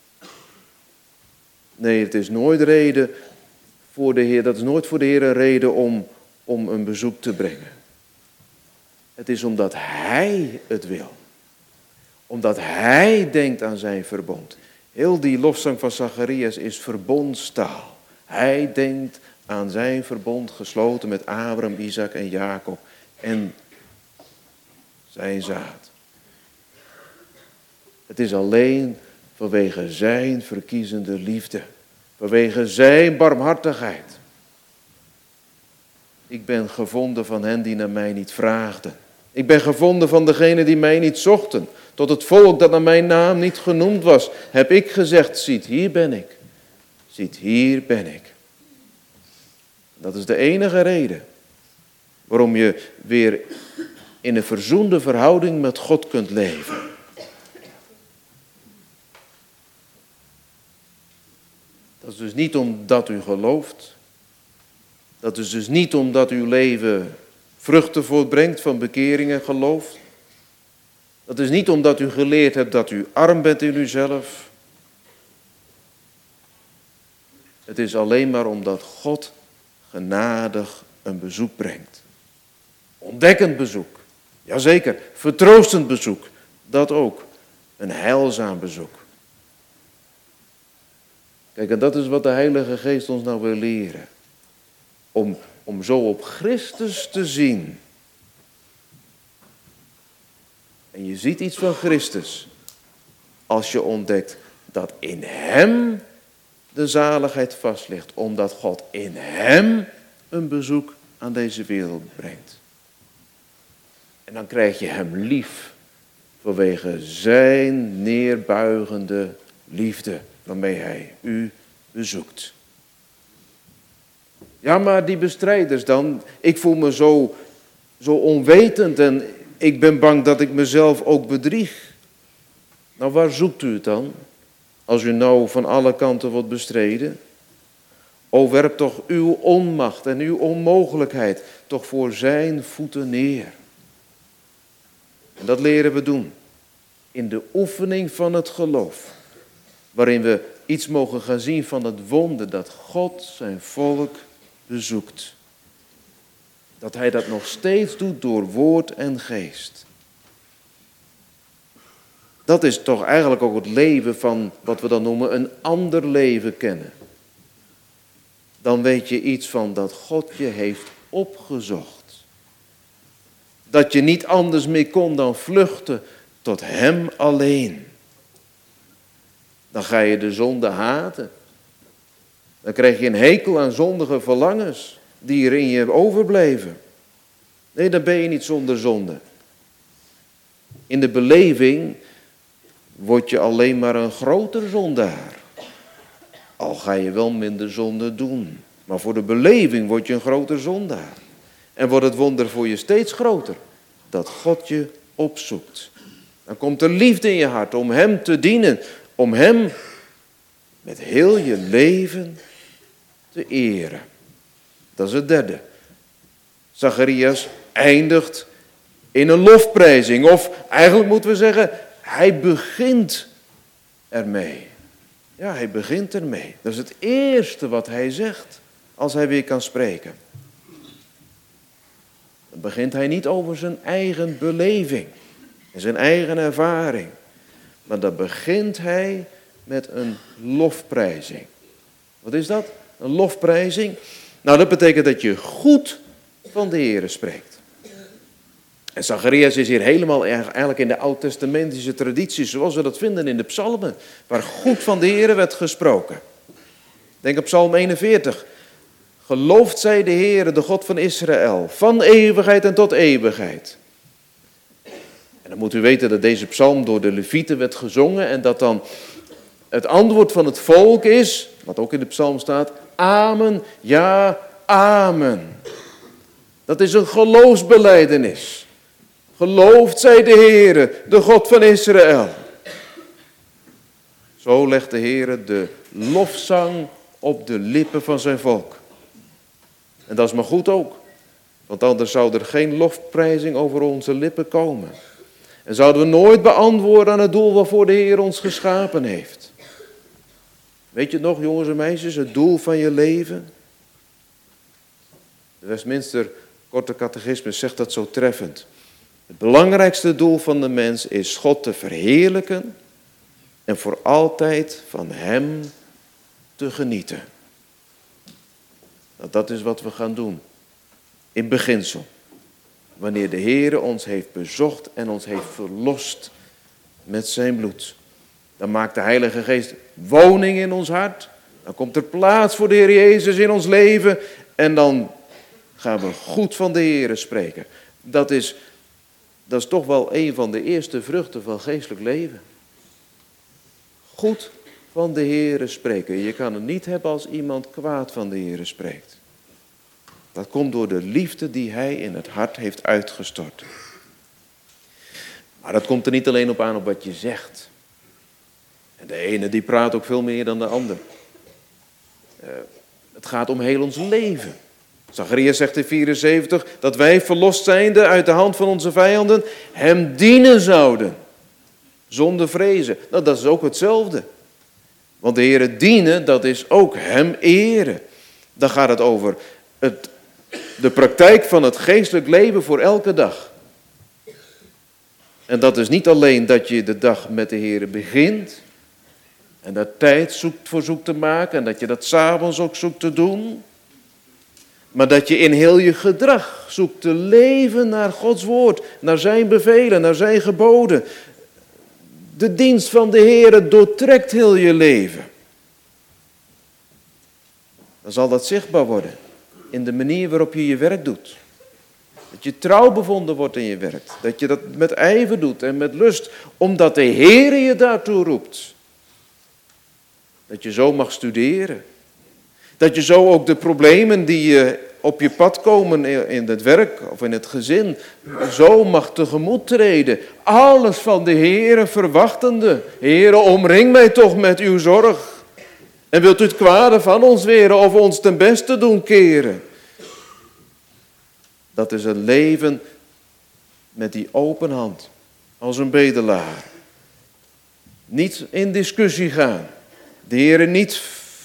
Nee, het is nooit reden voor de Heer, dat is nooit voor de Heer een reden om een bezoek te brengen. Het is omdat Hij het wil. Omdat Hij denkt aan zijn verbond. Heel die lofzang van Zacharias is verbondstaal. Hij denkt aan zijn verbond gesloten met Abraham, Isaac en Jacob en zijn zaad. Het is alleen vanwege zijn verkiezende liefde. Vanwege zijn barmhartigheid. Ik ben gevonden van hen die naar mij niet vraagden. Ik ben gevonden van degenen die mij niet zochten. Tot het volk dat naar mijn naam niet genoemd was, heb ik gezegd, ziet hier ben ik. Ziet hier ben ik. Dat is de enige reden waarom je weer in een verzoende verhouding met God kunt leven. Dat is dus niet omdat u gelooft. Dat is dus niet omdat uw leven vruchten voortbrengt van bekering en geloof. Dat is niet omdat u geleerd hebt dat u arm bent in uzelf. Het is alleen maar omdat God genadig een bezoek brengt. Ontdekkend bezoek. Jazeker, vertroostend bezoek. Dat ook. Een heilzaam bezoek. Kijk, en dat is wat de Heilige Geest ons nou wil leren. Om zo op Christus te zien. En je ziet iets van Christus als je ontdekt dat in Hem de zaligheid vast ligt. Omdat God in Hem een bezoek aan deze wereld brengt. En dan krijg je Hem lief vanwege zijn neerbuigende liefde waarmee Hij u bezoekt. Ja, maar die bestrijders dan, ik voel me zo onwetend en ik ben bang dat ik mezelf ook bedrieg. Nou, waar zoekt u het dan? Als u nou van alle kanten wordt bestreden. O, werp toch uw onmacht en uw onmogelijkheid toch voor zijn voeten neer. En dat leren we doen. In de oefening van het geloof. Waarin we iets mogen gaan zien van het wonder dat God zijn volk bezoekt. Dat hij dat nog steeds doet door woord en geest. Dat is toch eigenlijk ook het leven van wat we dan noemen een ander leven kennen. Dan weet je iets van dat God je heeft opgezocht. Dat je niet anders meer kon dan vluchten tot Hem alleen. Dan ga je de zonde haten. Dan krijg je een hekel aan zondige verlangens die er in je overbleven. Nee, dan ben je niet zonder zonde. In de beleving word je alleen maar een groter zondaar. Al ga je wel minder zonde doen. Maar voor de beleving word je een groter zondaar. En wordt het wonder voor je steeds groter. Dat God je opzoekt. Dan komt er liefde in je hart om Hem te dienen. Om Hem met heel je leven te eren. Dat is het derde. Zacharias eindigt in een lofprijzing. Of eigenlijk moeten we zeggen, hij begint ermee. Ja, hij begint ermee. Dat is het eerste wat hij zegt. als hij weer kan spreken. Dan begint hij niet over zijn eigen beleving en zijn eigen ervaring. Maar dan begint hij met een lofprijzing. Wat is dat? Een lofprijzing? Nou, dat betekent dat je goed van de Heere spreekt. En Zacharias is hier helemaal eigenlijk in de oud-testamentische traditie, zoals we dat vinden in de psalmen, waar goed van de Heere werd gesproken. Denk op Psalm 41. Geloofd zij de Heere, de God van Israël, van eeuwigheid en tot eeuwigheid. En dan moet u weten dat deze psalm door de Levieten werd gezongen en dat dan het antwoord van het volk is, wat ook in de psalm staat, amen, ja, amen. Dat is een geloofsbelijdenis. Geloofd zij de Heere, de God van Israël. Zo legt de Heere de lofzang op de lippen van zijn volk. En dat is maar goed ook. Want anders zou er geen lofprijzing over onze lippen komen. En zouden we nooit beantwoorden aan het doel waarvoor de Heer ons geschapen heeft. Weet je het nog, jongens en meisjes, het doel van je leven? De Westminster Korte Catechismus zegt dat zo treffend. Het belangrijkste doel van de mens is God te verheerlijken en voor altijd van Hem te genieten. Nou, dat is wat we gaan doen. In beginsel. Wanneer de Heere ons heeft bezocht en ons heeft verlost met zijn bloed. Dan maakt de Heilige Geest woning in ons hart. Dan komt er plaats voor de Heer Jezus in ons leven. En dan gaan we goed van de Heere spreken. Dat is toch wel een van de eerste vruchten van geestelijk leven. Goed van de Heere spreken. Je kan het niet hebben als iemand kwaad van de Heere spreekt. Dat komt door de liefde die hij in het hart heeft uitgestort. Maar dat komt er niet alleen op aan op wat je zegt. En de ene die praat ook veel meer dan de ander. Het gaat om heel ons leven. Zacharias zegt in 74 dat wij verlost zijnde uit de hand van onze vijanden hem dienen zouden. Zonder vrezen. Nou, dat is ook hetzelfde. Want de Heere dienen, dat is ook hem eren. Dan gaat het over de praktijk van het geestelijk leven voor elke dag. En dat is niet alleen dat je de dag met de Heere begint. En daar tijd voor zoekt te maken. En dat je dat 's avonds ook zoekt te doen. Maar dat je in heel je gedrag zoekt te leven naar Gods woord. Naar zijn bevelen, naar zijn geboden. De dienst van de Heere doortrekt heel je leven. Dan zal dat zichtbaar worden. In de manier waarop je je werk doet. Dat je trouw bevonden wordt in je werk. Dat je dat met ijver doet en met lust. Omdat de Heere je daartoe roept. Dat je zo mag studeren. Dat je zo ook de problemen die op je pad komen in het werk of in het gezin. Zo mag tegemoet treden. Alles van de Heere verwachtende. Heere, omring mij toch met uw zorg. En wilt u het kwade van ons weren of ons ten beste doen keren? Dat is een leven met die open hand. Als een bedelaar. Niet in discussie gaan. De Heere niet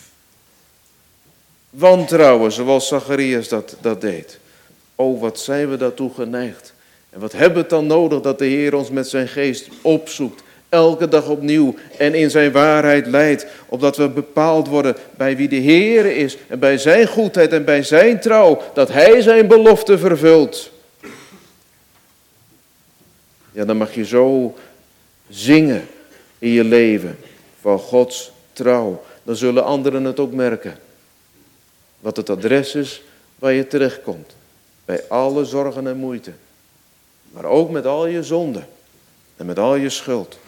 wantrouwen zoals Zacharias dat deed. Oh, wat zijn we daartoe geneigd. En wat hebben we het dan nodig dat de Heer ons met zijn geest opzoekt. Elke dag opnieuw en in zijn waarheid leidt. Opdat we bepaald worden bij wie de Heer is. En bij zijn goedheid en bij zijn trouw. Dat hij zijn belofte vervult. Ja, dan mag je zo zingen in je leven. Van Gods trouw. Dan zullen anderen het ook merken. Wat het adres is waar je terechtkomt. Bij alle zorgen en moeite. Maar ook met al je zonden. En met al je schuld.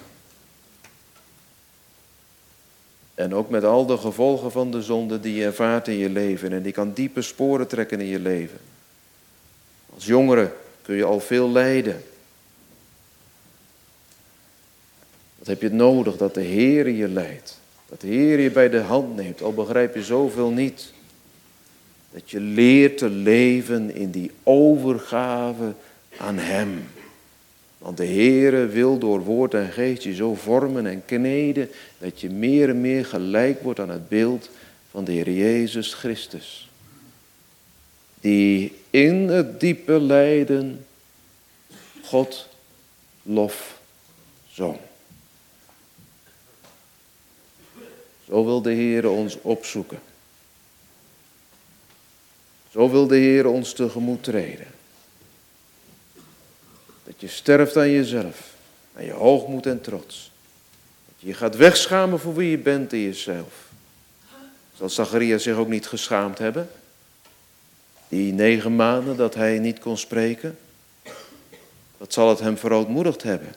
En ook met al de gevolgen van de zonde die je ervaart in je leven. En die kan diepe sporen trekken in je leven. Als jongere kun je al veel lijden. Wat heb je het nodig? Dat de Heer je leidt. Dat de Heer je bij de hand neemt. Al begrijp je zoveel niet. Dat je leert te leven in die overgave aan Hem. Want de Heere wil door woord en geest je zo vormen en kneden, dat je meer en meer gelijk wordt aan het beeld van de Heer Jezus Christus. die in het diepe lijden God lof zong. Zo wil de Heer ons opzoeken. Zo wil de Heer ons tegemoet treden. Dat je sterft aan jezelf, aan je hoogmoed en trots. Dat je gaat wegschamen voor wie je bent in jezelf. Zal Zacharias zich ook niet geschaamd hebben? Die 9 maanden dat hij niet kon spreken. Dat zal het hem verootmoedigd hebben.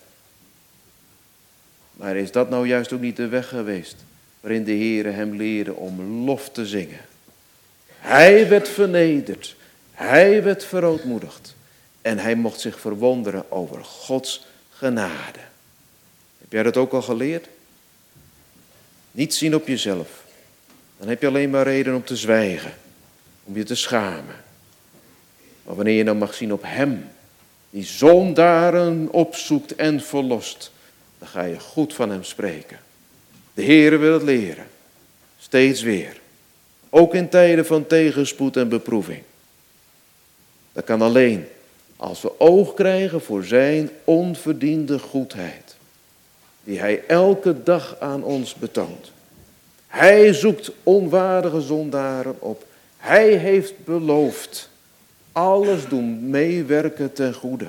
Maar is dat nou juist ook niet de weg geweest waarin de Heer hem leerde om lof te zingen? Hij werd vernederd. Hij werd verootmoedigd. En hij mocht zich verwonderen over Gods genade. Heb jij dat ook al geleerd? Niet zien op jezelf. Dan heb je alleen maar reden om te zwijgen. Om je te schamen. Maar wanneer je dan mag zien op hem. Die zondaren opzoekt en verlost. Dan ga je goed van hem spreken. De Heere wil het leren. Steeds weer. Ook in tijden van tegenspoed en beproeving. Dat kan alleen als we oog krijgen voor zijn onverdiende goedheid. Die hij elke dag aan ons betoont. Hij zoekt onwaardige zondaren op. Hij heeft beloofd alles doen meewerken ten goede.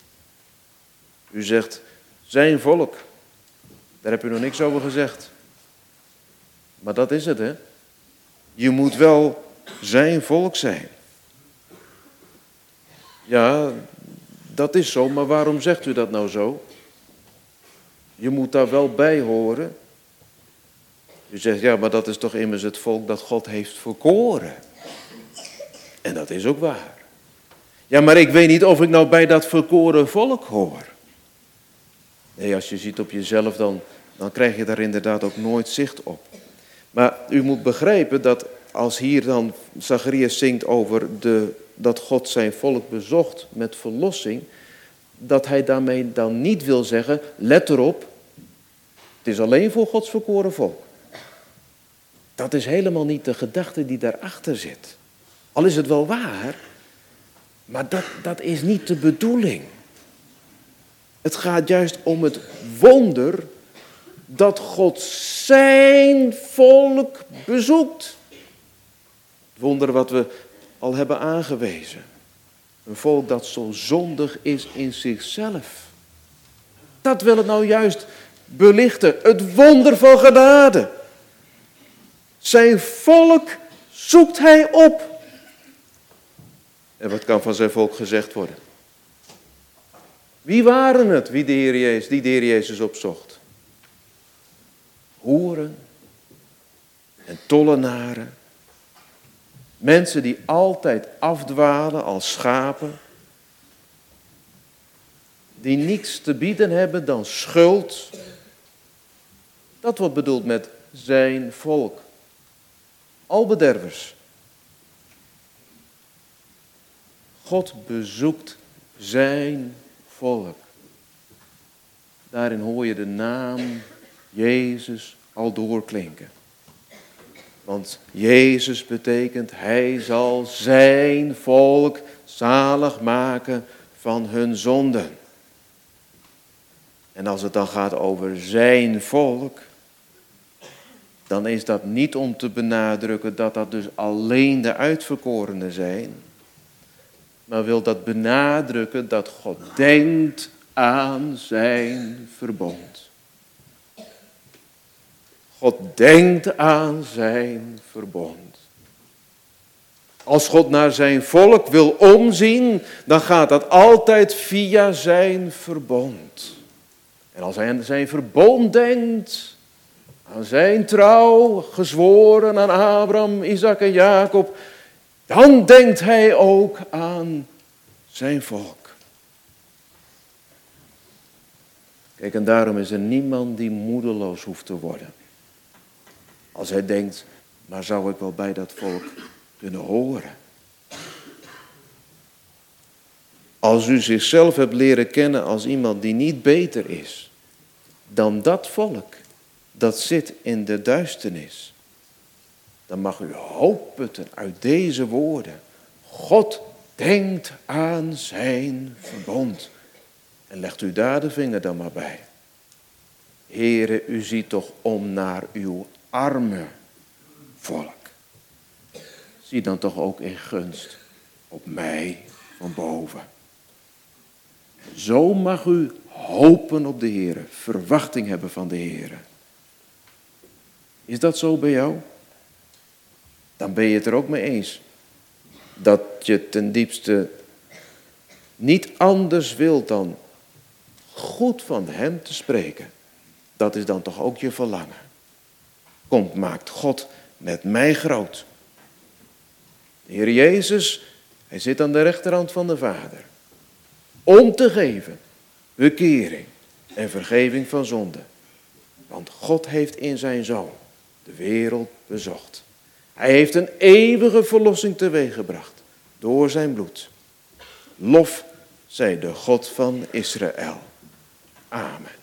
U zegt zijn volk. Daar heb u nog niks over gezegd. Maar dat is het, hè. Je moet wel zijn volk zijn. Ja, dat is zo, maar waarom zegt u dat nou zo? Je moet daar wel bij horen. U zegt, ja, maar dat is toch immers het volk dat God heeft verkoren. En dat is ook waar. Ja, maar ik weet niet of ik nou bij dat verkoren volk hoor. Nee, als je ziet op jezelf, dan krijg je daar inderdaad ook nooit zicht op. Maar u moet begrijpen dat als hier dan Zacharias zingt over dat God zijn volk bezocht met verlossing, dat hij daarmee dan niet wil zeggen, let erop, het is alleen voor Gods verkoren volk. Dat is helemaal niet de gedachte die daarachter zit. Al is het wel waar, maar dat is niet de bedoeling. Het gaat juist om het wonder dat God zijn volk bezoekt. Het wonder wat we al hebben aangewezen. Een volk dat zo zondig is in zichzelf. Dat wil het nou juist belichten. Het wonder van genade. Zijn volk zoekt hij op. En wat kan van zijn volk gezegd worden? Wie waren het die de Heer Jezus opzocht? Hoeren en tollenaren. Mensen die altijd afdwalen als schapen. Die niets te bieden hebben dan schuld. Dat wordt bedoeld met zijn volk. Albedervers. God bezoekt zijn volk. Daarin hoor je de naam Jezus al doorklinken. Want Jezus betekent, hij zal zijn volk zalig maken van hun zonden. En als het dan gaat over zijn volk, dan is dat niet om te benadrukken dat dat dus alleen de uitverkorenen zijn. Maar wil dat benadrukken dat God denkt aan zijn verbond. God denkt aan zijn verbond. Als God naar zijn volk wil omzien, dan gaat dat altijd via zijn verbond. En als hij aan zijn verbond denkt, aan zijn trouw, gezworen aan Abraham, Isaac en Jacob, dan denkt hij ook aan zijn volk. Kijk, en daarom is er niemand die moedeloos hoeft te worden. Als hij denkt, maar zou ik wel bij dat volk kunnen horen? Als u zichzelf hebt leren kennen als iemand die niet beter is dan dat volk dat zit in de duisternis, dan mag u hoop putten uit deze woorden. God denkt aan zijn verbond. En legt u daar de vinger dan maar bij. Heere, u ziet toch om naar uw arme volk. Zie dan toch ook in gunst op mij van boven. Zo mag u hopen op de Heere, verwachting hebben van de Heere. Is dat zo bij jou? Dan ben je het er ook mee eens. Dat je ten diepste niet anders wilt dan goed van hem te spreken. Dat is dan toch ook je verlangen. Komt, maakt God met mij groot. De Heer Jezus, hij zit aan de rechterhand van de Vader. Om te geven, bekering en vergeving van zonde. Want God heeft in zijn Zoon de wereld bezocht. Hij heeft een eeuwige verlossing teweeggebracht door zijn bloed. Lof zij de God van Israël. Amen.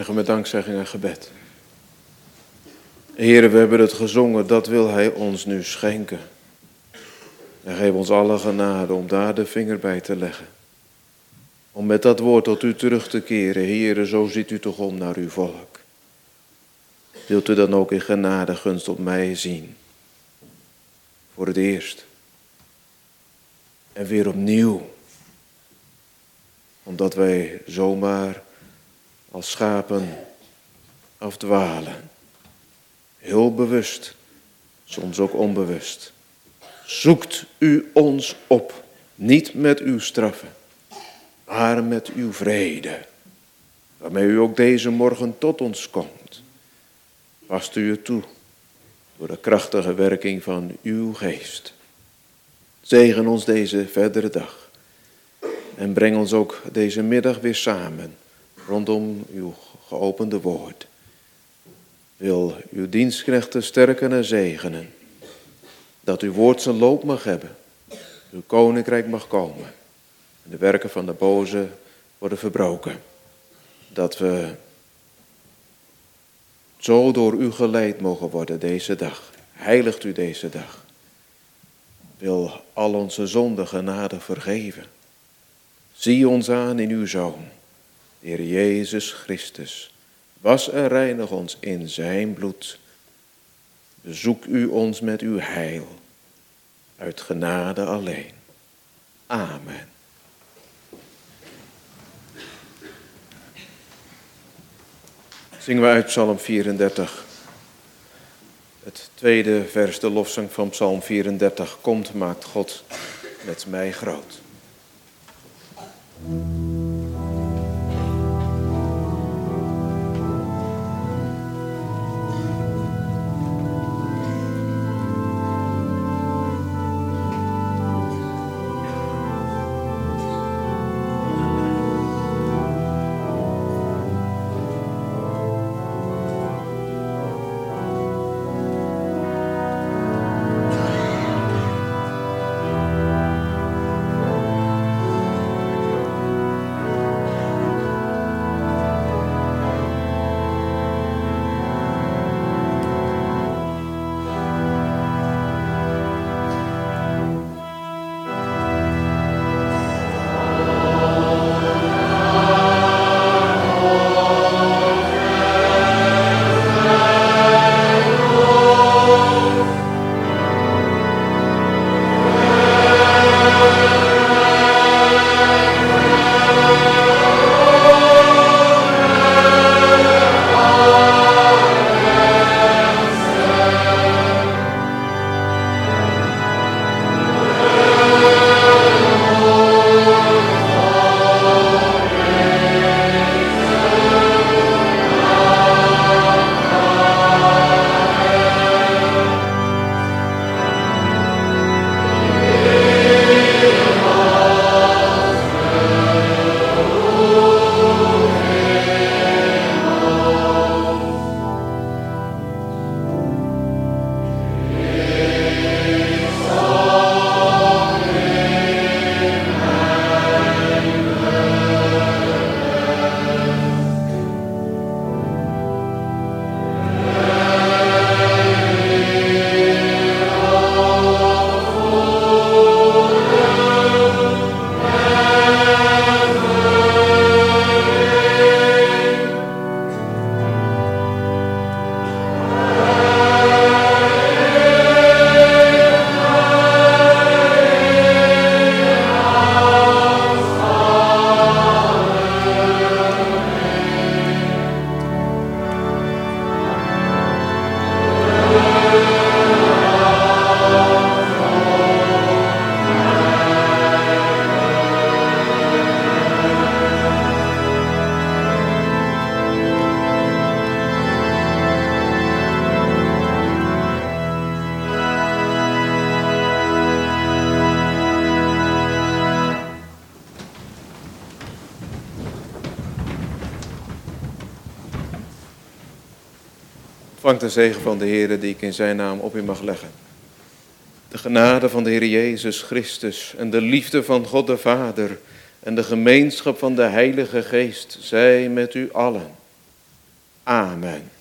eindigen met dankzegging en gebed. Heere, we hebben het gezongen, dat wil Hij ons nu schenken. En geef ons alle genade om daar de vinger bij te leggen. Om met dat woord tot u terug te keren. Heere, zo ziet u toch om naar uw volk. Wilt u dan ook in genade gunst op mij zien? Voor het eerst. En weer opnieuw. Omdat wij zomaar als schapen afdwalen. Heel bewust, soms ook onbewust. Zoekt u ons op, niet met uw straffen, maar met uw vrede, waarmee u ook deze morgen tot ons komt. Past u het toe, door de krachtige werking van uw geest. Zegen ons deze verdere dag en breng ons ook deze middag weer samen rondom uw geopende woord. Wil uw dienstknechten sterken en zegenen, dat uw woord zijn loop mag hebben, uw koninkrijk mag komen en de werken van de boze worden verbroken. Dat we zo door u geleid mogen worden deze dag. Heiligt u deze dag. Wil al onze zonden genade vergeven. Zie ons aan in uw Zoon, de Heer Jezus Christus. Was en reinig ons in zijn bloed. Bezoek u ons met uw heil. Uit genade alleen. Amen. Zingen we uit Psalm 34. Het tweede vers, de lofzang van Psalm 34. Komt, maakt God met mij groot. Ontvang de zegen van de Heere die ik in zijn naam op u mag leggen. De genade van de Heer Jezus Christus en de liefde van God de Vader en de gemeenschap van de Heilige Geest zij met u allen. Amen.